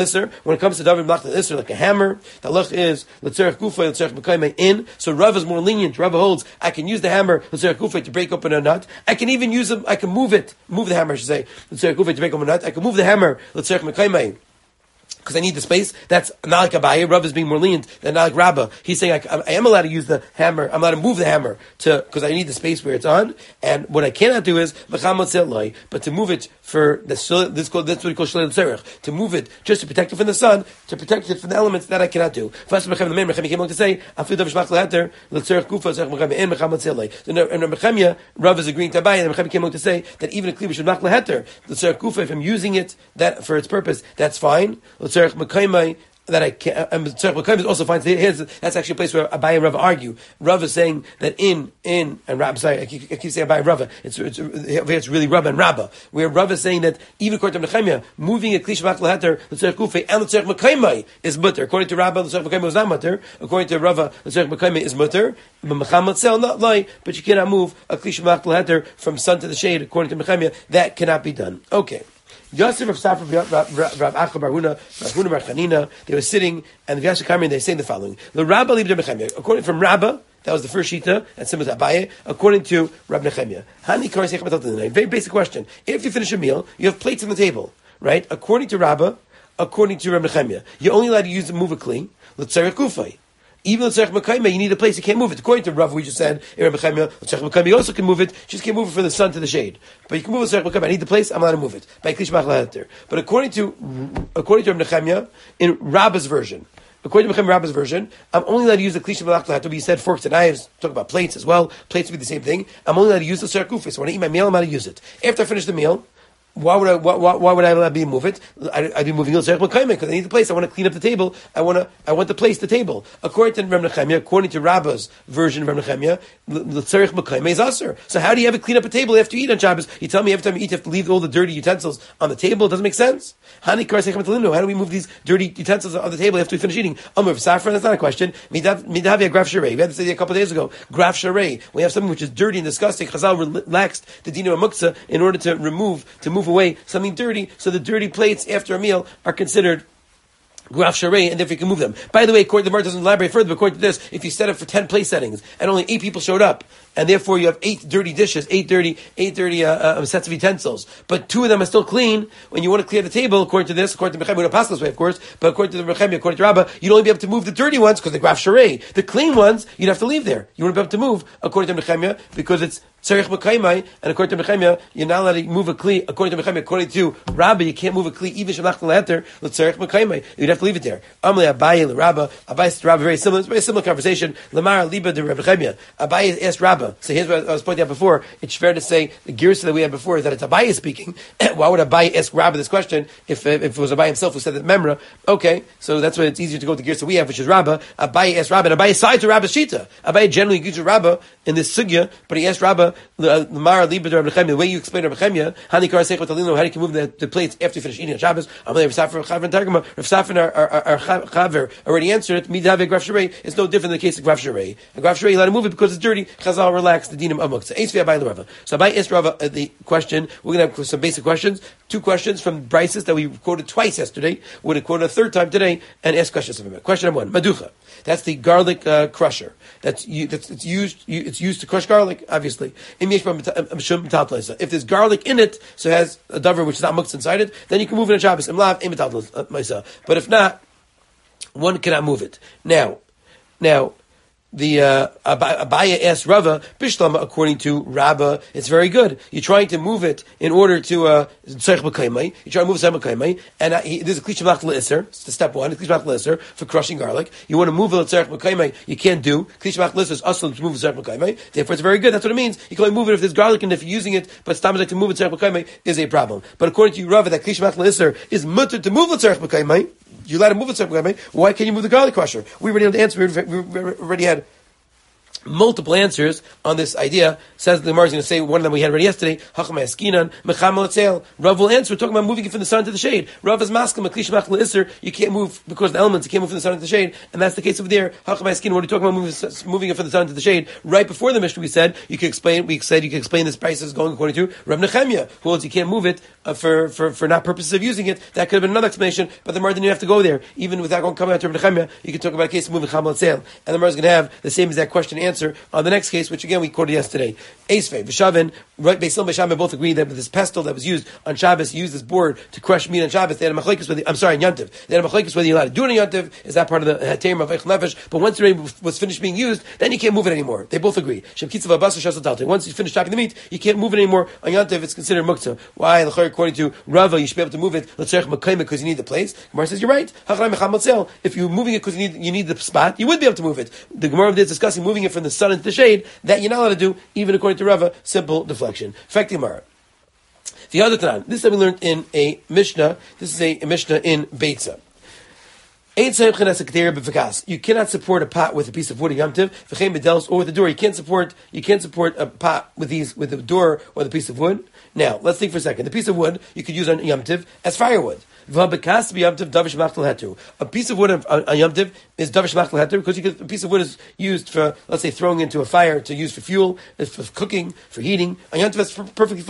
it comes to davar mach l'isser, like a hammer, the halach is l'tzarech gufay, l'tzarech mekayim in. So Rav is more lenient. Rav holds I can use the hammer l'tzarech gufay to break open a nut. I can even use them. I can move it, move the hammer. I should say l'tzarech gufay to break open a nut. I can move the hammer l'tzarech mekayim because I need the space. That's not like Abaye. Rav is being more lenient than not like Rabbah. He's saying I, I am allowed to use the hammer. I'm allowed to move the hammer to because I need the space where it's on. And what I cannot do is but to move it for this. This called that's what we call shalei l'tzarech. To move it just to protect it from the sun, to protect it from the elements that I cannot do. First, the main Mechemia came along to say after the Mishmach leheter l'tzarech gufa tzarech mechemia in mecham l'tzelei. And Mechemia Rav is agreeing to Abaye, and Mechemia came along to say that even a kli mishmach leheter l'tzarech gufa, if I'm using it that for its purpose, that's fine. Tzarech mekayim that I can. Um, Tzarech mekayim is also fine. So here's, that's actually a place where Abaye and Rav argue. Rav is saying that in in and Rav. Sorry, I keep, I keep saying Abaye and Rav. It's it's it's really Rav and Rabbah. Where Rav is saying that even according to Nechemia, moving a kli shabach leheter l'tzarech gufay and l'tzarech mekayim is mutter. According to Rabbah, l'tzarech mekayim is not mutter. According to Rav, l'tzarech mekayim is mutter. But mecham l'tzel not lie. But you cannot move a kli shabach leheter from sun to the shade. According to Nechemia, that cannot be done. Okay. Yosef of Safra, Rav Acha Bar Huna, Rav Huna Bar Chanina, they were sitting, and the Vyasa Kamri, they're saying the following. The Rabbah Libda Mechemia, according from Rabbah, that was the first Shita, and similar to Abaye, according to Rav Nechemia. Hani Kar Seich Matal Tanai. Very basic question. If you finish a meal, you have plates on the table, right? According to Rabbah, according to Rav Nechemia, you're only allowed to use the move a kli, l'tzarech gufay. Even L'Tzarech Mekayme, you need a place, you can't move it. According to Rav, we just said, L'Tzarech Mekayme, you also can move it, you just can't move it from the sun to the shade. But you can move L'Tzarech Mekayme, I need the place, I'm allowed to move it. By Klish Machal Heter. But according to, according to Reb Nechemia, in Rabbah's version, according to Mechem Rabbah's version, I'm only allowed to use the Klish Machal Heter, but you said forks and knives, talk about plates as well, plates would be the same thing. I'm only allowed to use the L'Tzarech Gufis. So when I eat my meal, I'm allowed to use it. After I finish the meal, Why would I? Why, why would I allow be move it? I, I'd be moving it because I need the place. I want to clean up the table. I want to. I want to place the table. According to Reb Nechemia, according to Rabbah's version of Reb Nechemia, l'tzarech mekayme is aser. So how do you ever clean up a table after you eat on Shabbos? You tell me every time you eat you have to leave all the dirty utensils on the table. It doesn't make sense. How do we move these dirty utensils on the table after we finish eating? Amr saffron. That's not a question. Midavia graf sharei. We had to say a couple of days ago. Graf sharei. We have something which is dirty and disgusting. Chazal relaxed the dina muktzah in order to remove to move away something dirty, so the dirty plates after a meal are considered graf sharei, and therefore you can move them. By the way, according to the Gemara, doesn't elaborate further, but according to this, if you set up for ten place settings, and only eight people showed up, and therefore you have eight dirty dishes, eight dirty, eight dirty uh, uh, sets of utensils, but two of them are still clean, when you want to clear the table, according to this, according to Mechem, we don't pass this way, of course, but according to the Mechem, according to Rabbah, you'd only be able to move the dirty ones, because they're graf sharei. The clean ones, you'd have to leave there. You wouldn't be able to move, according to Mechem, because it's tzarech mekayme, and according to Mechemia, you're not allowed to move a kli. According to Mechemia, according to Rabbi, you can't move a kli even shalach leheter l'tzarech mekayme. You'd have to leave it there. Amle Abaye l'Rabba, Abaye to Rabba, very similar. It's a very similar conversation. Lamar liba de Rabbi Mechemia. Abaye asked Rabba. So here's what I was pointing out before. It's fair to say the girsa that we had before is that it's Abaye speaking. Why would Abaye ask Rabba this question if if it was Abaye himself who said that memra? Okay, so that's why it's easier to go to the girsa we have, which is Rabba. Abaye asked Rabba, and Abaye sides to Rabba's shita. Abaye generally gives to Rabba in this sugya, but he asked Rabba. The way you explain Rabbi Chemia, how do you can move the, the plates after you finish eating on Shabbos? Rav Safran, our, our, our, our Chaver, already answered it. Midave graf sharei is no different than the case of graf sharei. A graf sharei, you let him move it because it's dirty. Chazal relax the dinim of muktzah. Eisvi Abai l'Rava. So Abai asked Rava uh, the question. We're going to have some basic questions. Two questions from Brises that we quoted twice yesterday. We're going to quote a third time today and ask questions of him. Question number one: Maducha. That's the garlic uh, crusher. That's, you, that's it's used. You, it's used to crush garlic. Obviously, if there's garlic in it, so it has a davar which is not muktzah inside it, then you can move it on Shabbos. But if not, one cannot move it. Now, now. The uh, Abaya asked Rava Bishlam, according to Rabba, it's very good. You're trying to move it in order to uh, tzarech mekayme. You're trying to move tzarech mekayme, and uh, he, there's a klish malach leiser. It's the step one. It's klish malach leiser for crushing garlic. You want to move it tzarech mekayme, you can't do klish malach leiser is aslan to move tzarech mekayme. Therefore, it's very good. That's what it means. You can only move it if there's garlic and if you're using it, but stamach to move it tzarech mekayme is a problem. But according to you, Rava, that klish malach leiser is mutter to move tzarech mekayme. You let him move it tzarech mekayme. Why can't you move the garlic crusher? We already had the answer. We already had multiple answers on this idea. Says the Gemara is going to say one of them we had already yesterday. Rav will answer. We're talking about moving it from the sun to the shade. Rav is masking you can't move because of the elements. You can't move from the sun to the shade, and that's the case over there. What are you talking about moving, moving it from the sun to the shade? Right before the Mishnah, we said you can explain. We said you can explain this price is going according to Rav Nechemia, who holds you can't move it uh, for, for for not purposes of using it. That could have been another explanation, but the Gemara didn't have to go there. Even without going coming out to Rav Nechemia, you can talk about a case of moving chamal sale, and the Gemara is going to have the same exact question answer on the next case, which again we quoted yesterday. Eisvei, V'shavin, right, Beisil and Beishamim both agreed that with this pestle that was used on Shabbos, used this board to crush meat on Shabbos. They had a machlekes whether, I'm sorry, in Yantiv. They had a machlekes whether you're allowed to do it in Yantiv. Is that part of the Haterim of Eich Nefesh? But once it was finished being used, then you can't move it anymore. They both agree. Shem Kitzav Abbas Shasal. Once you finish chopping the meat, you can't move it anymore. On Yantiv, it's considered muktzah. Why? According to Rava, you should be able to move it l'tzarech mekayme because you need the place. Gemara says you're right. If you're moving it because you need you need the spot, you would be able to move it. The Gemara is discussing moving it from the sun into the shade. That you're not allowed to do, even according to Rava, simple deflection. Fact Gemara. The other Tanan. This that we learned in a Mishnah. This is a, a Mishnah in Beitza. You cannot support a pot with a piece of wood in Yom Tov, or with a door. You can't support. You can't support a pot with these with a door or the piece of wood. Now, let's think for a second. The piece of wood you could use on Yom Tov as firewood. A piece of wood on, on Yom Tov is davish machtel heter because you could, a piece of wood is used for, let's say, throwing into a fire to use for fuel, for cooking, for heating. On Yom Tov, that's perfectly fine.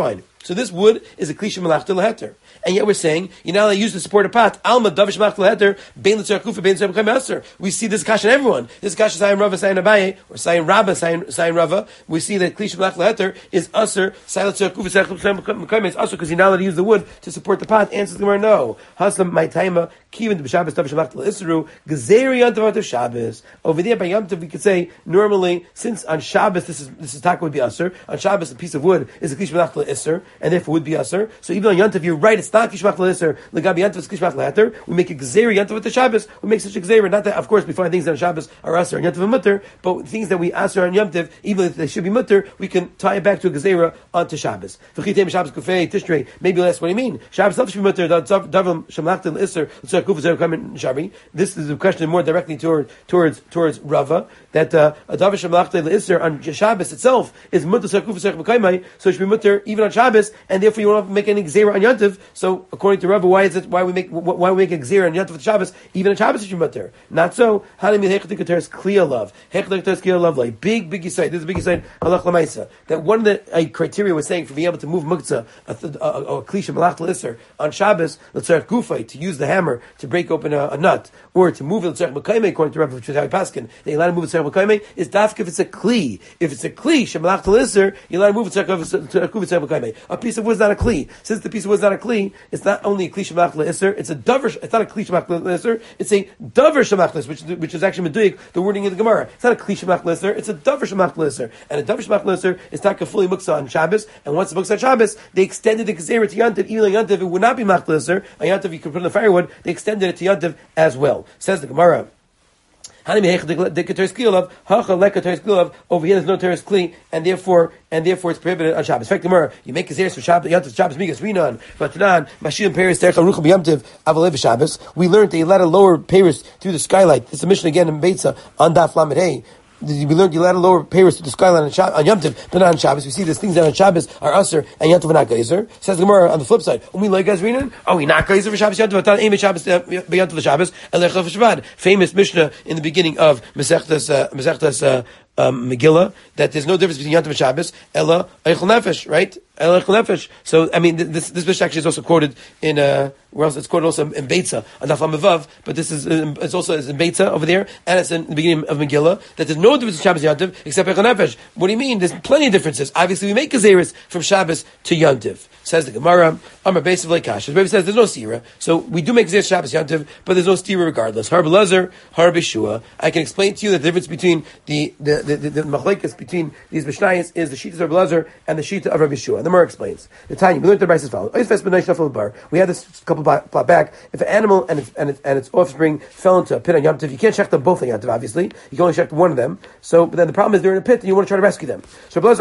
So this wood is a kli shemalachta leheter. And yet we're saying, you're not allowed to use to support a pot. Alma davish malachta leheter, bein l'tzar kufa, bein l'tzar b'kayim aser. We see this kasha in everyone. This kasha sayin Rava, sayin Abaye, or sayin Rabba, sayin, sayin Rava. We see that kli shemalachta leheter is aser, sayin l'tzar kufa, sayin b'kayim is aser, because you're not allowed to use the wood to support the pot. Answers the Gemara, no. Haslam my taima, kivin to b'Shabbos davish malachta le'isru, gezeri yantav of Shabbos. Over there by Yom Tov, we could say, normally, since on Shabbos, this is, this is taka would be aser, on Shabbos, a piece of wood is a kli shemalachta le'isr, and therefore would be aser. So even on Yom Tov, you're right, it's not kli shemalachta le'isr, l'gabi Yom Tov, it's kli shemalachta le'heter. We make a gezeri Yom Tov with the Shabbos, we make such a gezeri, not that, of course, we find things that on Shabbos are aser, and Yom Tov are mutter, but things that we aser on Yom Tov, even if they should be mutter, we can tie it back to a gezeri onto Shabbos. V'chitem Shabbos kufei, tishrei, maybe you'll ask what do you mean? Shabbos should be mutter, davam shemalachta le'isr, l'tzar kufa, l'tzar b'kayim shabri. This is a question more directly toward, towards, towards Rava, that uh, a davar shemalachta le'isr on Shabbos itself is mutter l'tzar kufa, l'tzar b'kayim, so it should be mutter even on Shabbos, and therefore you won't have to make any gezerah on Yom Tov. So according to Rava, why is it, why we make, why we make a gezerah on Yom Tov with Shabbos, even on Shabbos it should be mutter? Not so. Hanim hechlik teres kliya love. Hechlik teres kliya love, like big, big yisayid. This is a big yisayid, halach lamaisa. That one of the uh, criteria we're saying for being able to move muktzah, a, a, a, a klisha malach l'isr on Shabbos, l'tzarech gufay, to use the hammer to break open a, a nut, or to move it l'tzarech b'kaymei, according to Rava, which is how paskin, they allow to move l'tzarech b'kaymei, is dafka if it's a kli. If it's a kli, shemalach l'isr, you allow to move l'tzarech b'kaymei. A piece of wood is not a kli. Since the piece of wood is not a kli, it's not only a kli shemalach l'isr, it's a davar, it's not a kli shemalach l'isr, it's a davar shemalach l'isr, which, which is actually meduik, the wording of the Gemara. It's not a kli shemalach l'isr, it's a davar shemalach l'isr. And a davar shemalach l'isr is not fully muksa on Shabbos, and once the muksa on Shabbos, they extended the gezerah to Yom Tov, even though Yom Tov it would not be malach l'isr, on Yom Tov you could put in the firewood, they extended it to Yom Tov as well. Says the Gemara. Over here there's no teres kli, and therefore and therefore it's prohibited on Shabbos. In fact, the Gemara, you make gezeres for Shabbos, Yom Tov, Shabbos migas rinan, but tanan mashim peres terech aruchah b'Yom Tov avalev Shabbos. We learned that you let a lower peres through the skylight. This is a mission again in Beitza on Daf Lamed Hey. We learned you let a lower peres to the skyline on, Shab- on Yom Tov, but not on Shabbos. We see these things that on Shabbos are usher and Yom Tov are not geyser. Says the Gemara on the flip side, Umi loy gazrinan? Are we not geyser for Shabbos Yom Tov? Aim Shabbos Yom Tov Shabbos Elech Shabbat. Famous Mishnah in the beginning of Masechtas uh, Masechtas uh, um, Megillah that there's no difference between Yom Tov and Shabbos. Ella Eichel Nefesh, right? Ella Eichel Nefesh. So I mean, this this Mishnah actually is also quoted in uh, where else? It's quoted also in Beitza on Daf Lamed, but this is um, it's also it's in Beitza over there, and it's in the beginning of Megillah that there's no difference between Shabbos and Yom Tov except Eichel Nefesh. What do you mean? There's plenty of differences. Obviously, we make gezeres from Shabbos to Yom Tov. Says the Gemara, Amar Beis of Leikash. The Rebbe says there's no stira, so we do make gezeres Shabbos Yom Tov, but there's no stira regardless. Har B'Lezer, Har B'Shua. I can explain to you that the difference between the the the, the, the machlekes between these mishnayos is the shita of Rabbi Lezer and the shita of Rabbi Shua. And the Gemara explains. The Tanya, we learned the Brayos as follows. We had this a couple plot back. If an animal and its, and, its, and its offspring fell into a pit on Yom Tov, you can't check them both on Yom Tov, obviously. You can only check one of them. So, but then the problem is they're in a pit and you want to try to rescue them. So Rabbi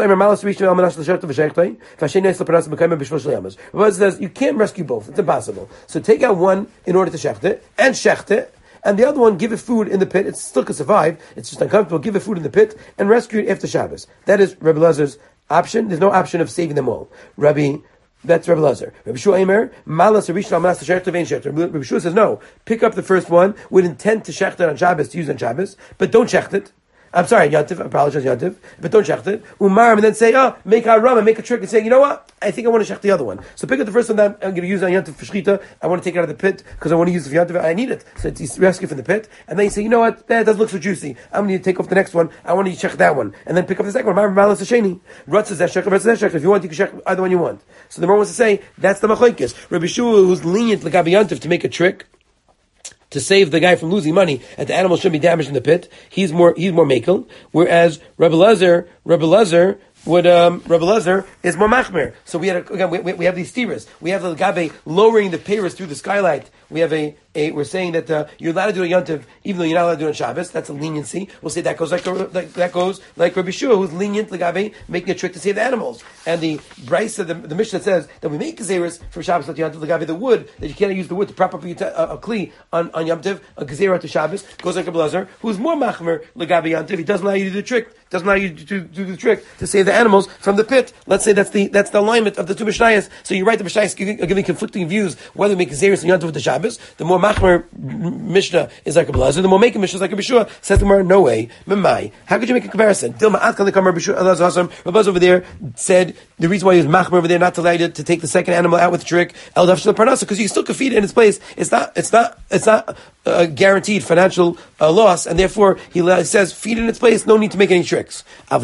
Lezer says you can't rescue both. It's impossible. So take out one in order to shecht it and shecht it. And the other one, give it food in the pit. It still can survive. It's just uncomfortable. Give it food in the pit and rescue it after Shabbos. That is Rabbi Lezer's option. There's no option of saving them all. Rabbi, that's Rabbi Lezer. Rabbi Shua Eimer, Malas Rishon Malas Shechter Vein Shechter. Rabbi Shua says no. Pick up the first one with intent to shecht it on Shabbos, to use on Shabbos, but don't shecht it. I'm sorry, Yantiv, I apologize, Yantiv, but don't shecht it. Umarim, and then say, oh, make a rama, make a trick, and say, you know what? I think I want to shecht the other one. So pick up the first one that I'm going to use on Yantiv for shchita. I want to take it out of the pit because I want to use it for Yantiv. I need it. So it's rescue from the pit. And then you say, you know what? That doesn't look so juicy. I'm going to take off the next one. I want to check that one. And then pick up the second one. Umarim, Malas Hasheni. Rutz is that shecht, Rutz is that shecht. If you want, you can shecht either one you want. So the Gemara wants to say, that's the machlokes. Rabbi Shua, who's lenient l'gabi Yantiv to make a trick, to save the guy from losing money, and the animal shouldn't be damaged in the pit. He's more, he's more makel. Whereas Rabbi Lezer, Rabbi Lezer would, um, Rabbi Lezer is more machmer. So we had, a, again, we, we have these steers. We have the gabe lowering the peiros through the skylight. We have a, a we're saying that, uh, you're allowed to do a yontiv, even though you're not allowed to do it on Shabbos. That's a leniency. We'll say that goes like, like that goes like Rabbi Shua, who's lenient, legabe, making a trick to save the animals. And the Brisa, the, the Mishnah says that we make gezeres for Shabbos, not yontiv, legabe, the wood, that you can't use the wood to prop up a, a, a kli on, on Yom Tov, a gezerah to Shabbos, goes like Rabbi Lezer, who's more machmer, legabe yontiv. He doesn't allow you to do the trick doesn't allow you to, to do the trick to save the animals from the pit. Let's say that's the that's the alignment of the two Mishnayos. So you write the Mishnayos are giving conflicting views whether to make Xeris and Yontif with the Shabbos. The more Machmer Mishnah is like a Blazer, the more Making Mishnah is like a Bishua. Says the Gemara, no way. Memai. How could you make a comparison? Dilma Atkan Kamar Bishua Elazar Rabaz over there said the reason why he was Machmer over there not to allow you to take the second animal out with the trick El Dafshel Parnasa because you still could feed it in its place. It's not. It's not. It's not a guaranteed financial uh, loss, and therefore he says feed it in its place. No need to make any tricks. In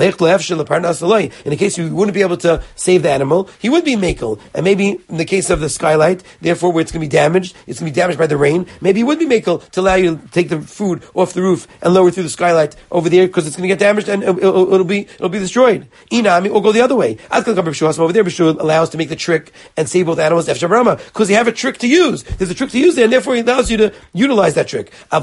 the case you wouldn't be able to save the animal, he would be makel, and maybe in the case of the skylight, therefore where it's going to be damaged, it's going to be damaged by the rain. Maybe he would be makel to allow you to take the food off the roof and lower it through the skylight over there because it's going to get damaged and it'll, it'll, it'll be it'll be destroyed. Inami, or go the other way. Over there, Bishul allows to make the trick and save both animals because you have a trick to use. There's a trick to use there, and therefore he allows you to utilize that trick. But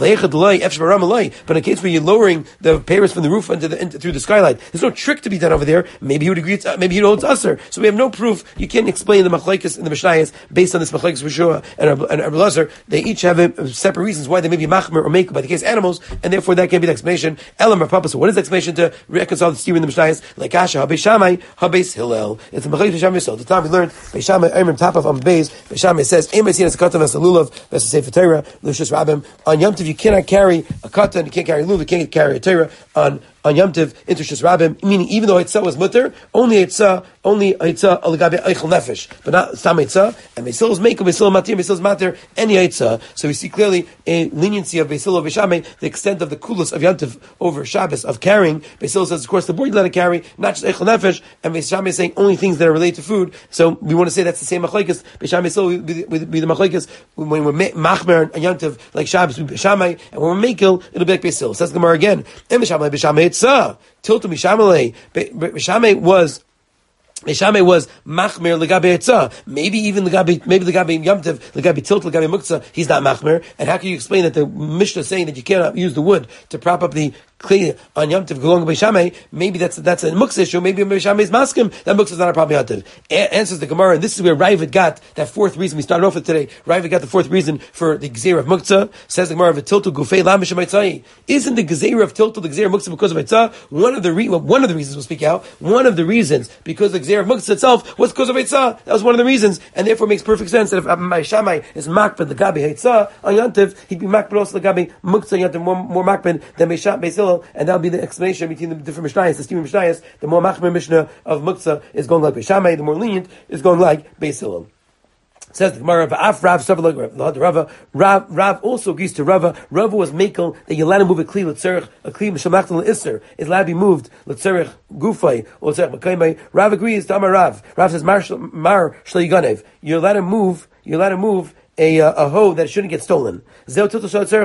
in a case where you're lowering the payers from the roof into the, into, through the skylight, there's no trick to be done over there. Maybe he would agree. It's, maybe he holds usher. So we have no proof. You can't explain the machlekes and the mishnayos based on this machlekes Rishua and and Elazar. They each have a, separate reasons why they may be machmer or make by the case animals, and therefore that can be the explanation. Elam or Papa. So what is the explanation to reconcile the steer in the mishnayos? Like Asha Habei Shammai Habei Hillel. It's the machlekes Shammai. So the time we learned Beishamai Eirim top of on Beis. Beishamai says Ein Beisin as a katan as a lulav. That's a sefer Torah. Lushas Rabbim on Yom Tov you cannot carry a katan. You can't carry a lulav. You can't carry a Torah on. On Yom Tov, into Shus Rabbim, meaning even though Eitzah was mutter, only Eitzah, only Eitzah alagabe Eichel Nefesh, but not Sam Eitzah, and Beisil is Mekel, Beisil Matir, Beisil is Matir, any Eitzah. So we see clearly a leniency of Beisil of Beishamai, the extent of the kulas of Yom Tov over Shabbos of carrying. Beisil says, of course, the board let it carry, not just Eichel Nefesh, and Beishamai is saying only things that are related to food. So we want to say that's the same machlekes. Beishamai still will be, be, be the machlekes when we're machmer and Yom Tov like Shabbos, Beishamai, and when we're Mekel, it'll be like Beisil. Says the Gemara again, and Beishamai, Beishamai Eitzah. Tiltu Mishamale, Mishamay was Mishamay was machmer legabe etzah. Maybe even legabe, maybe legabe yamtiv, legabe tilt, legabe muktzah. He's not machmer. And how can you explain that the Mishnah is saying that you cannot use the wood to prop up the kli on yamtiv golong beishamay? Maybe that's that's a muktzah issue. Maybe beishamay is maskim. That muktzah is not a problem yamtiv. A- answers the Gemara, and this is where Ravid got that fourth reason we started off with today. Ravid got the fourth reason for the gzeir of muktzah. Says the Gemara of tiltu gufei lam b'shem. Isn't the gzeir of tiltu the gzeir of muktzah because of etzah? One of the re- well, one of the reasons we'll speak out. One of the reasons because the gzeir of muktzah itself was because of etzah. That was one of the reasons, and therefore it makes perfect sense that if beishamay is makbid the gabi etzah on yantiv, he'd be makbid also the gabi muktzah yantiv more more makbid than beishamay beisil, and that'll be the explanation between the different mishnayos. The steaming mishnayos, the more machmer mishnah of muktzah is going like beishamay, the more lenient is going like beisil. Says the Gemara, Af Rav Rava. Rav Rav also agrees to Rava. Rava was makel that you let him move a kli l'tzerich, a kli m'shamachtel l'isser is allowed to be moved l'tzerich gufay or l'tzerich m'kaymay. Rav agrees to Amar Rav. Rav says Mar Mar shleiganev. You let him move. You let him move. A, uh, a hoe that shouldn't get stolen. Moving it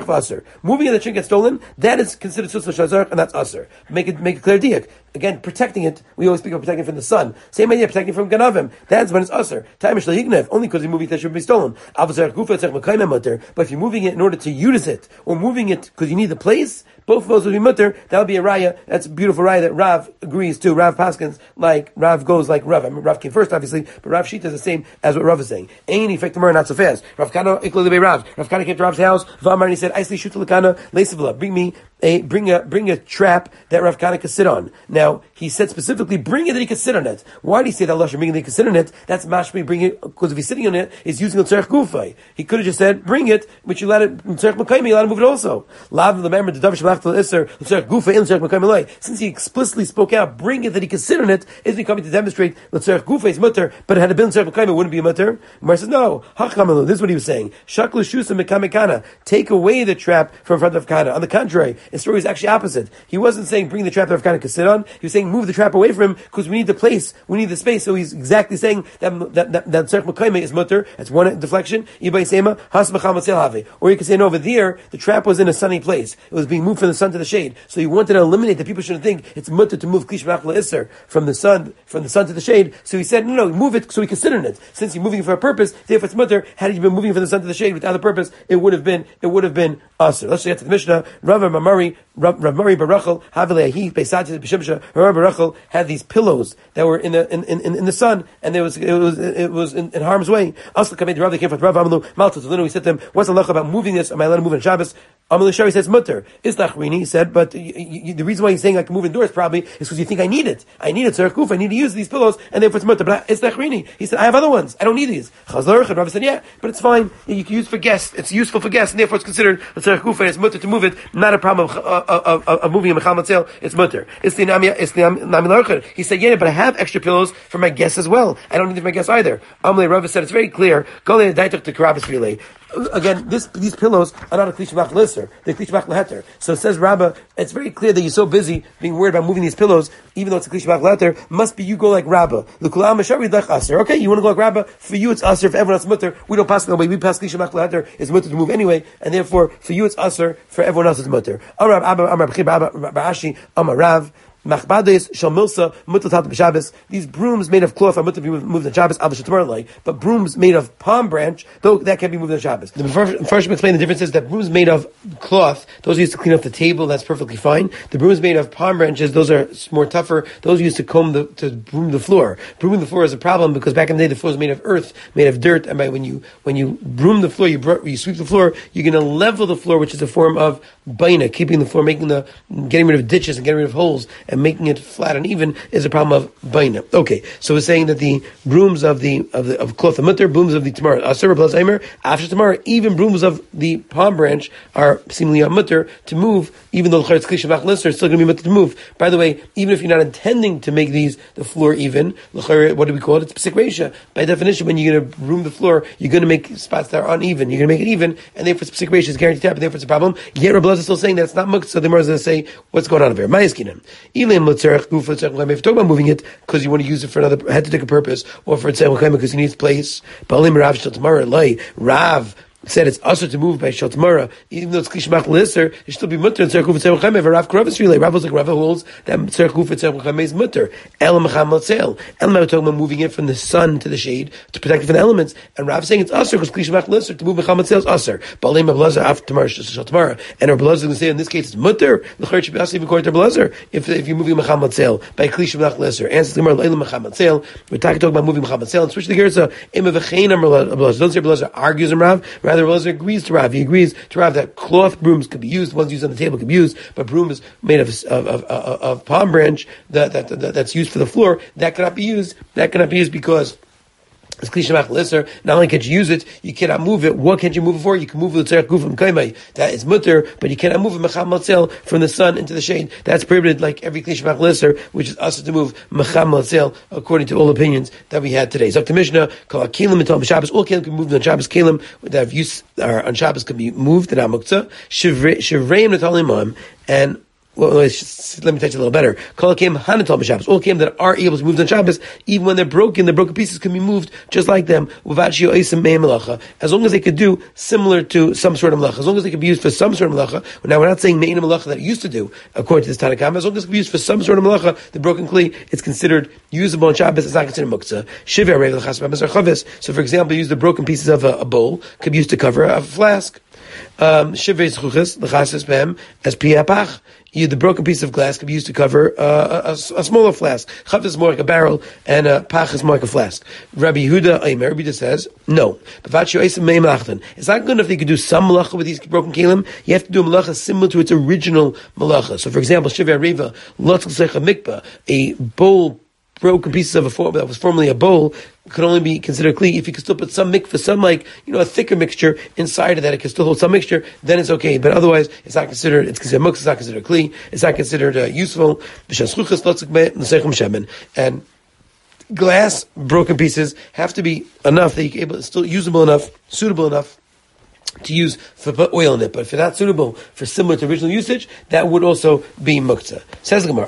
that shouldn't get stolen, that is considered tzutz shazarach, and that's aser. Make it make it clear diak. Again, protecting it, we always speak of protecting it from the sun. Same idea, protecting it from ganavim. That's when it's aser. Time is only because you're moving it that shouldn't be stolen. But if you're moving it in order to use it, or moving it because you need the place, both of those would be mutter. That would be a raya. That's a beautiful raya that Rav agrees to. Rav Paskins, like Rav goes like Rav. I mean, Rav came first, obviously, but Rav Shita is the same as what Rav is saying. Ain't effect tomorrow, not so fast. Rav Kana ikla Rav. Rav Kana came to Rav's house. V'amar and he said, "Aisli shuta lekana leisavla. Bring me a bring a bring a trap that Rav Kana could sit on." Now he said specifically, "Bring it that he could sit on it." Why did he say that Allah should bring it that he could sit on it? That's mashmi. Bring it because if he's sitting on it, he's using the tzerich gufay. He could have just said, "Bring it," but you let it tzerich mekayim. You let him move it also. Lav the member the davish malachtel iser tzerich gufay in tzerich mekayim lay. Since he explicitly spoke out, "Bring it that he could sit on it," is he coming to demonstrate the tzerich gufay is mutter, but it had been tzerich mekayim, it wouldn't be a mutter. Mar says, "No, hachamalu." This is what he was saying. Shaklu shusa mekamekana. Take away the trap from front of Kana. On the contrary, his story is actually opposite. He wasn't saying bring the trap that Kana could sit on. He was saying move the trap away from him because we need the place, we need the space. So he's exactly saying that that that, that tzerich mekayim is mutter. That's one deflection. Or you can say no, over there the trap was in a sunny place. It was being moved from the sun to the shade. So he wanted to eliminate that people shouldn't think it's mutter to move klish machla iser from the sun from the sun to the shade. So he said no, no, move it so we can sit on it. Since you're moving it for a purpose, therefore it's mutter. Had you been moving from the sun to the shade without a purpose, it would have been it would have been aser. Let's get to the Mishnah. Rava Mamari Mari, Rav Mari Barachel, Haveleahi, Pesati B'Shimsha, Rav Barachel had these pillows that were in the in, in, in the sun, and there was it was it was in, in harm's way. Also, Rav they came from Rav Amalu Malta. So he said to them, "What's the halacha about moving this? Am I allowed to move on Shabbos?" Amalei Shari says mutter. Isnachrini, he said, but you, you, the reason why he's saying I can move indoors probably is because you think I need it. I need it, Tzarech Guf. I need to use these pillows, and therefore it's mutter. But it's Nachrini. He said, I have other ones. I don't need these. Chazar, and Rabbi said, yeah, but it's fine. You can use for guests. It's useful for guests, and therefore it's considered Tzarech Guf, and it's mutter to move it. Not a problem of, of, of, of, of moving a Mechal Matzel. It's mutter. It's the Nami, it's the Nami Larcher. He said, yeah, but I have extra pillows for my guests as well. I don't need it for my guests either. Amalei Rabbi said, it's very clear. Go there, Daituk to Karabas Relay. Again, this, these pillows are not a klish mach lister; they're klish mach leheter. So it says Rabbah, it's very clear that you're so busy being worried about moving these pillows, even though it's a klish mach leheter. Must be you go like Rabbah. Okay, you want to go like Rabbah? For you it's aser. For everyone else mutter. We don't pass the way we pass klish mach leheter. It's mutter to move anyway, and therefore for you it's aser. For everyone else it's mutter. Amar Abba, Amar B'Ashi, Amar Rav. Machbades shalmilsa mutat b'Shabbos. These brooms made of cloth are mutat to be moved on Shabbos. Avashatamar but brooms made of palm branch, though that can be moved on Shabbos. The first, first explain the differences that brooms made of cloth, those are used to clean up the table. That's perfectly fine. The brooms made of palm branches, those are more tougher. Those are used to comb the to broom the floor. Brooming the floor is a problem because back in the day the floor was made of earth, made of dirt, and by when you when you broom the floor, you bro- you sweep the floor, you're going to level the floor, which is a form of baina, keeping the floor, making the getting rid of ditches and getting rid of holes. And making it flat and even is a problem of baina. Okay, so we're saying that the brooms of the of the of cloth of mutter, brooms of the tamar, asur plus aimer, after tamar, even brooms of the palm branch are seemingly a mutter to move, even though the charetz klish mach lister is still going to be mutter to move. By the way, even if you're not intending to make these the floor even, what do we call it? It's psik reisha. By definition, when you're going to broom the floor, you're going to make spots that are uneven. You're going to make it even, and therefore it's psik reisha. It's guaranteed to happen. Therefore, it's a problem. Yet Rabbi is still saying that it's not muktzah. So the Gemara is going to say what's going on over here. Ma'askinim. Ilim if you're talking about moving it because you want to use it for another had to take a purpose, or for tzemach because you need place. Ba'alim Rav Shel Tamara Lai Rav said it's also to move by Shel Tamara, even though it's klish mach lister, it should still be mutter and tzarech guf tzemach chaim. Rav Karavis relay. Rav was like Rav holds that tzarech guf tzemach chaim is mutter. Elam macham matzel. Elam we're talking about moving it from the sun to the shade to protect it from the elements. And Rav saying it's aser because klish mach lister to move macham matzel is aser. Ba'alim Ablazer after Tamara Shel Tamara, and Ablazer is going to say in this case it's mutter. The chayr should be aser even according to Ablazer if if you're moving macham matzel by klish mach lister. Answer the Gemara Elam macham matzel. We're talking about moving macham matzel and switch the gears. Ema v'chein Ablazer. Don't say Ablazer argues on Rav. Rather Ablazer agrees to Rav. He agrees to Rav that cloth brooms could be used, ones used on the table could be used, but brooms made of of, of, of, of palm branch that, that, that that's used for the floor, that cannot be used. That cannot be used because it's klish mach lister. Not only can you use it, you cannot move it. What can you move it for? You can move the tzarech guf from kaimai. That is mutter, but you cannot move it macham matzel from the sun into the shade. That's prohibited, like every klish mach lister, which is also to move macham matzel according to all opinions that we had today. So the Mishnah, kol kelim until Shabbos. All kelim can be moved on Shabbos. Kelim that have use are on Shabbos can be moved. And amuktzah shivreim natalimam and. Well, let me touch it a little better. All kelim that are able to be moved on Shabbos, even when they're broken, the broken pieces can be moved just like them. As long as they could do similar to some sort of malacha. As long as they could be used for some sort of malacha. Now, we're not saying me'in malacha that it used to do, according to this Tanna Kama. As long as it can be used for some sort of malacha, the broken kli, it's considered usable on Shabbos. It's not considered muktzah. So, for example, use the broken pieces of a, a bowl, could be used to cover a flask. Um, as piyapach. You, the broken piece of glass could be used to cover uh, a, a, a smaller flask. Chav is more like a barrel, and a pach is more like a flask. Rabbi Yehuda Aimer, Rabbi Yehuda says, no. It's not good enough that you could do some malacha with these broken kelim. You have to do a malacha similar to its original malacha. So, for example, Shivei Reva, Lotzal Secha Mikba, a bowl, broken pieces of a form that was formerly a bowl, could only be considered kli if you could still put some mikvah, some like, you know, a thicker mixture inside of that. It can still hold some mixture, then it's okay. But otherwise, it's not considered, it's considered muktzah, it's not considered kli, it's not considered uh, useful. And glass broken pieces have to be enough that you can able, still usable enough, suitable enough to use for put oil in it, but if it's not suitable for similar to original usage, that would also be muktzah. Says the Gemara,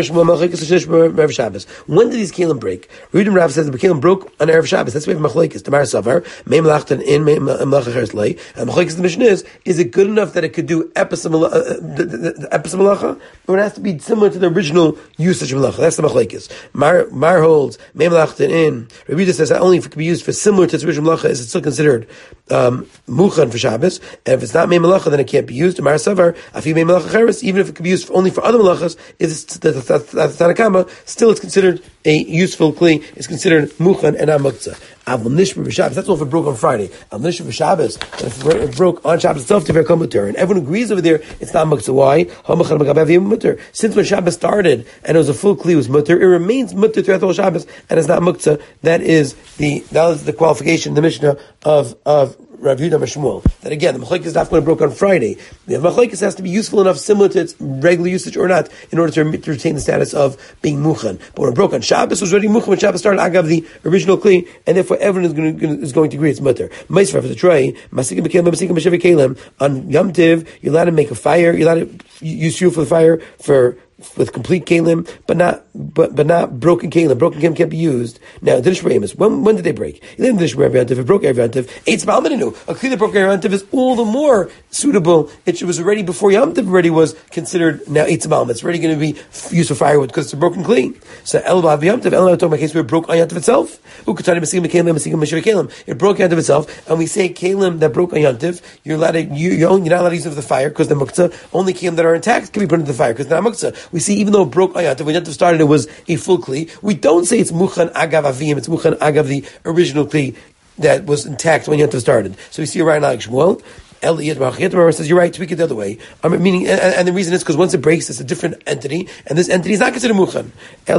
when did these kelim break? Reading Rav says the kelim broke on Erev Shabbos. That's why we have machlokes. Tamar Savar, Mei Melachtan in Mei Melach Acheres Lei. And machlokes the Mishnah is: is it good enough that it could do epis malacha, or it has to be similar to the original usage of malacha? That's the machlokes. Mar Mar holds Mei Melachtan in. Rabbi says that only if it can be used for similar to its original malacha is it still considered um, muchan for Shabbos, and if it's not mei malacha, then it can't be used. Amar savar, afi mei malacha cheres, even if it could be used only for other malachas, is the Tanakama, still it's considered a useful kli. It's considered muchan and not muktzah. Avol nishma b'Shabbos. That's all if it broke on Friday. Avol nishma b'Shabbos. If it broke on Shabbos itself, to become mutter, and everyone agrees over there, it's not muktzah. Why? Since when Shabbos started and it was a full kli, it was mutter. It remains mutter throughout the whole Shabbos, and it's not muktzah. That is the that is the qualification in the Mishnah of of Rav Yehuda Shmuel. That again, the machlokes is not going to broke on Friday. The machlokes has to be useful enough, similar to its regular usage or not, in order to, to retain the status of being muchan. But when it broke on Shabbos, it was already muchan when Shabbos started. Agav the original kli, and therefore everyone is going to, is going to agree it's mutter. Meisver for the tray, masikim b'kelim, masikim b'shevi kelim. On Yom Tiv, you're allowed to make a fire. You're allowed to use fuel for the fire for. With complete kalim, but not but but not broken kalim. Broken kalim can't be used. Now, the Dishraim when when did they break? If it broke every Yantiv, eight Smalmaninu. A kli that broke every Yantiv is all the more suitable. It was already before Yom Tov already was considered now eight Smalman. It's already going to be used for firewood because it's a broken kli. So El Bav Yom Tov, El talking about case where it broke on Yom Tov itself. Ukatani Masikim Kalim, Masikim Meshiv Kalim. It broke Yom Tov itself, and we say kalim that broke on Yom Tov, you're allowed to you you're not allowed to use it for the fire because the muktzah. Only kalim that are intact can be put into the fire because they're not muktzah. We see even though it broke Ayat, when Yantav started, it was a full kli. We don't say it's muchan agav avim, it's muchan agav the original kli that was intact when Yantav started. So we see right now, Shmuel. Yitmar says, you're right, tweak it the other way. Um, meaning, and, and the reason is because once it breaks, it's a different entity, and this entity is not considered muchan.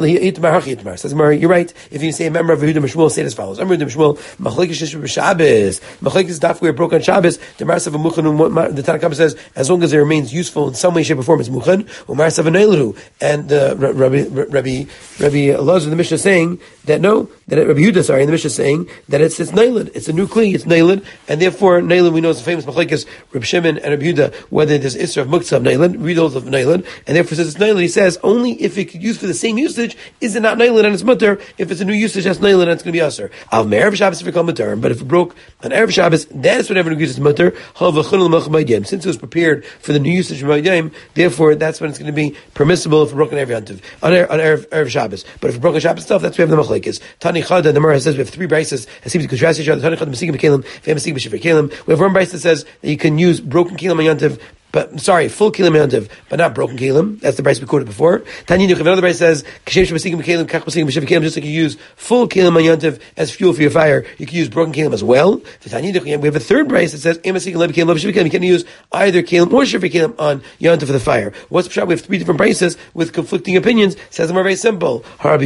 Yitmar says, you're right. If you say a member of Yehuda Mishmuel, say it as follows. I'm Yehuda Mishmuel, Machlekes Shabbos, Machlekes daf where it broke on Shabbos, the Marsav of muchan, the Tanakh says, as long as it remains useful in some way, shape, or form, it's muchan. Umarsav Neilu, and uh, Rabbi Rabbi Rabbi Elazar in the Mishnah saying that no, that Rabbi Yehuda, sorry, in the Mishnah saying that it's it's nailed, it's a new kli, it's nailed, and therefore nailed we know is the famous Machlekes Reb Shimon and Reb Yehuda, whether there's Isra of Muktzah of Nailin, read those of Nailin, and therefore says it's Nailin. He says only if it could use for the same usage is it not Nailin and it's mutter. If it's a new usage, that's Nailin and it's going to be Aser. Al Me'erev Shabbos if it called mutter, but if it broke on Erev Shabbos, that's when everyone agrees it's mutter. Since it was prepared for the new usage of Mayim, therefore that's when it's going to be permissible if it broke on every Yantiv on Erev, Erev Shabbos. But if it broke on Shabbos stuff, that's where we have the Machlekes. Tani Chada, the Gemara says we have three brises that seem to contrast each other. Tani Chada Mesikim B'Kelim, Mesikim B'Shivei Kelim. We have one brise that says that you can use broken kelim yantiv, but sorry, full kelim yantiv, but not broken kelim. That's the price we quoted before. Tanya another price says just like you use full kelim yantiv as fuel for your fire, you can use broken kelim as well. We have a third price that says you can use either kelim or shivri kelim on yantiv for the fire. What's the shot? We have three different prices with conflicting opinions. Says them are very simple. Rabbi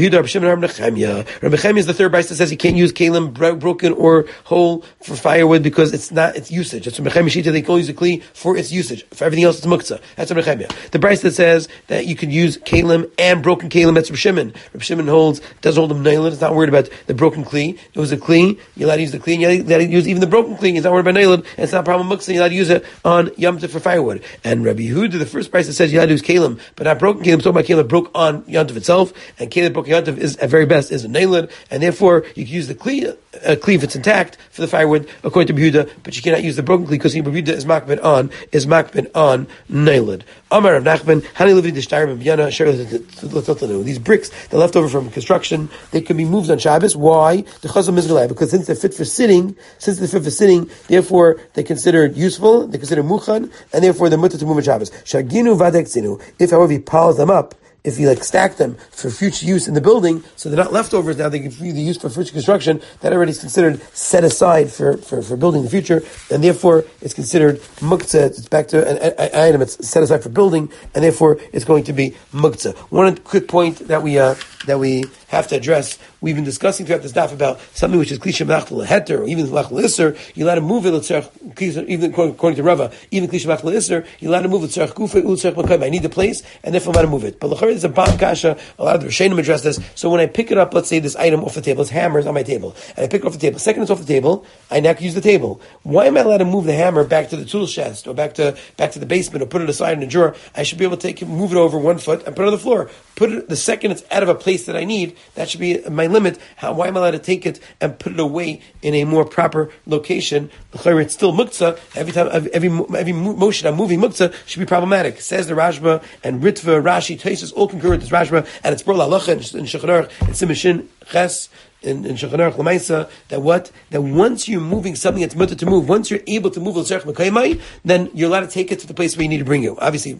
Chemia is the third price that says you can't use kelim broken or whole for firewood because it's not its usage. It's Rabbi Chemia Shita, they can use a kli for its usage. For everything else, it's muktzah. That's Rabbi Chemia. The price that says that you can use kelim and broken kelim, that's Reb Shimon. Reb Shimon holds, doesn't hold them nailed. It's not worried about the broken kli. It was a kli. You're allowed to use the kli. You're allowed to use even the broken kli. He's not worried about nailed. And it's not a problem with muktzah. You're allowed to use it on Yom Tov for firewood. And Rabbi Yehuda, the first price that says you're allowed to use kelim, but not broken kelim. Talking about kelim that broke on Yom Tov itself. And kelim broken Yom Tov is, at very best, is a nailed. And therefore, you can use the kli, uh, kli if it's intact for the firewood, according to Yehuda, but you cannot use the broken kli because Yehuda is makbid on, is makbid on nailed. Amar of Nachman, Hani living the Shtar B'Yana, these bricks that are left over from construction, they can be moved on Shabbos. Why? The Chazal Mizgalai, because since they're fit for sitting, since they're fit for sitting, therefore they're considered useful, they're considered muchan, and therefore they're mutter to move on Shabbos. Shaginu vadek. If however he piles them up, if you like stack them for future use in the building, so they're not leftovers now, they can be used for future construction, that already is considered set aside for, for, for building in the future, and therefore it's considered muktzah. It's back to an, an, an item it's set aside for building, and therefore it's going to be muktzah. One quick point that we uh, that we have to address, we've been discussing throughout this daf about something which is klisha machal heter, or even machal iser, you're allowed to move it, even according to Rava, even klisha machal iser, you're allowed to move it, tzarech gufa, ul tzarech makayim. I need the place, and therefore I'm allowed to move it. But l'chari is a bam kasha, a lot of the Rishonim address this, so when I pick it up, let's say this item off the table, it's hammers on my table, and I pick it off the table, second it's off the table, I now can use the table. Why am I allowed to move the hammer back to the tool chest, or back to back to the basement, or put it aside in a drawer? I should be able to take it, move it over one foot, and put it on the floor. Put it, the second it's out of a place place that I need. That should be my limit. How, why am I allowed to take it and put it away in a more proper location? It's still muktzah. Every time, every every motion I'm moving muktzah should be problematic. Says the Rashba and Ritva, Rashi, Taisus all concur with this Rashba, and it's Bro Lalacha in Shulchan Aruch, it's Simishin Ches. In, in Shulchan Aruch Lamaisa, that what? That once you're moving something that's mutter to move, once you're able to move l'tzarech mekaymai, then you're allowed to take it to the place where you need to bring you. Obviously,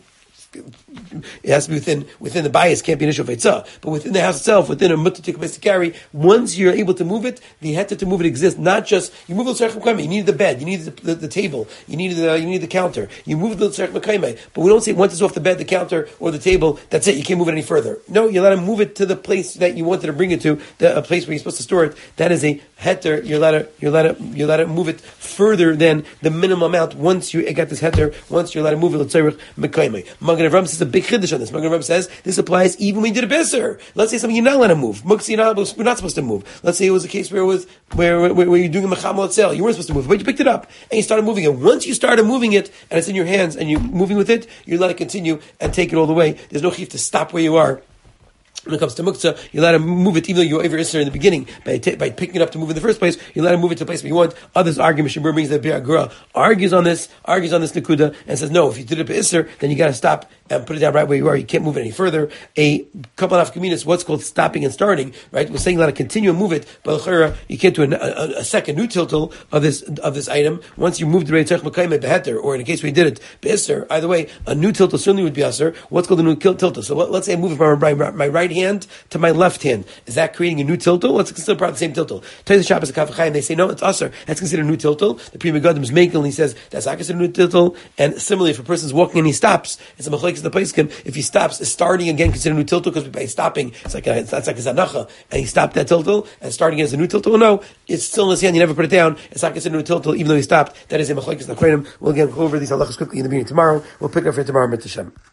it has to be within within the bias, can't be an issue of Eitzah. But within the house itself, within a mutter to place to carry, once you're able to move it, the heter to move it exists. Not just you move the l'tzarech mekaymai, you need the bed, you need the, the, the table, you need the you need the counter, you move the l'tzarech mekaymai. But we don't say once it's off the bed, the counter, or the table, that's it. You can't move it any further. No, you let him move it to the place that you wanted to bring it to, the, a place where you're supposed to store it. That is a heter. You're allowed to you're allowed to you're allowed to move it further than the minimum amount. Once you get this heter, once you're allowed to move it l'tzarech mekaymai. Magen Avraham says a big chiddush on this. Magen Avraham says this applies even when you did a beser. Let's say something you're not allowed to move. Muktzah, you're not, we're not supposed to move. Let's say it was a case where it was where where, where you're doing a mechama sale. You weren't supposed to move, but you picked it up and you started moving it. Once you started moving it and it's in your hands and you're moving with it, you're allowed to continue and take it all the way. There's no chiyuv to stop where you are. When it comes to muktzah, you're allowed to move it, even though you're over Isser in the beginning, by, t- by picking it up to move in the first place, you're allowed to move it to the place where you want. Others argue, Mishabur brings that Bi'agura, argues on this, argues on this Nakuda, and says, no, if you did it by Isser, then you gotta stop and put it down right where you are. You can't move it any further. A couple of communities, what's called stopping and starting, right? We're saying you're allowed to continue and move it, but you can't do a, a, a second new tiltal of this, of this item. Once you moved the Rei Tzarech Mekayim Beheter, or in a case where you did it by Isser, either way, a new tiltal certainly would be Isser. What's called a new tiltal? So let's say I move it from my, my, my right hand to my left hand. Is that creating a new tiltal? Let's consider part of the same tiltal. Today's Shabbos a Kafachayim, they say no, it's usher. That's considered a new tiltal. The Pri Megadim is making, and he says that's not considered a new tiltal. And similarly, if a person's walking and he stops, it's a machlekes in the Paiskim. If he stops, is starting again considered a new tiltal because by stopping, it's like a, it's, it's like a zanacha, and he stopped that tiltal and starting as a new tiltal. No, it's still in his hand. You never put it down. It's not considered a new tiltal, even though he stopped. That is a machlekes in the We'll again go over these halachas quickly in the beginning tomorrow. We'll pick up for tomorrow, Mitzvah Shem.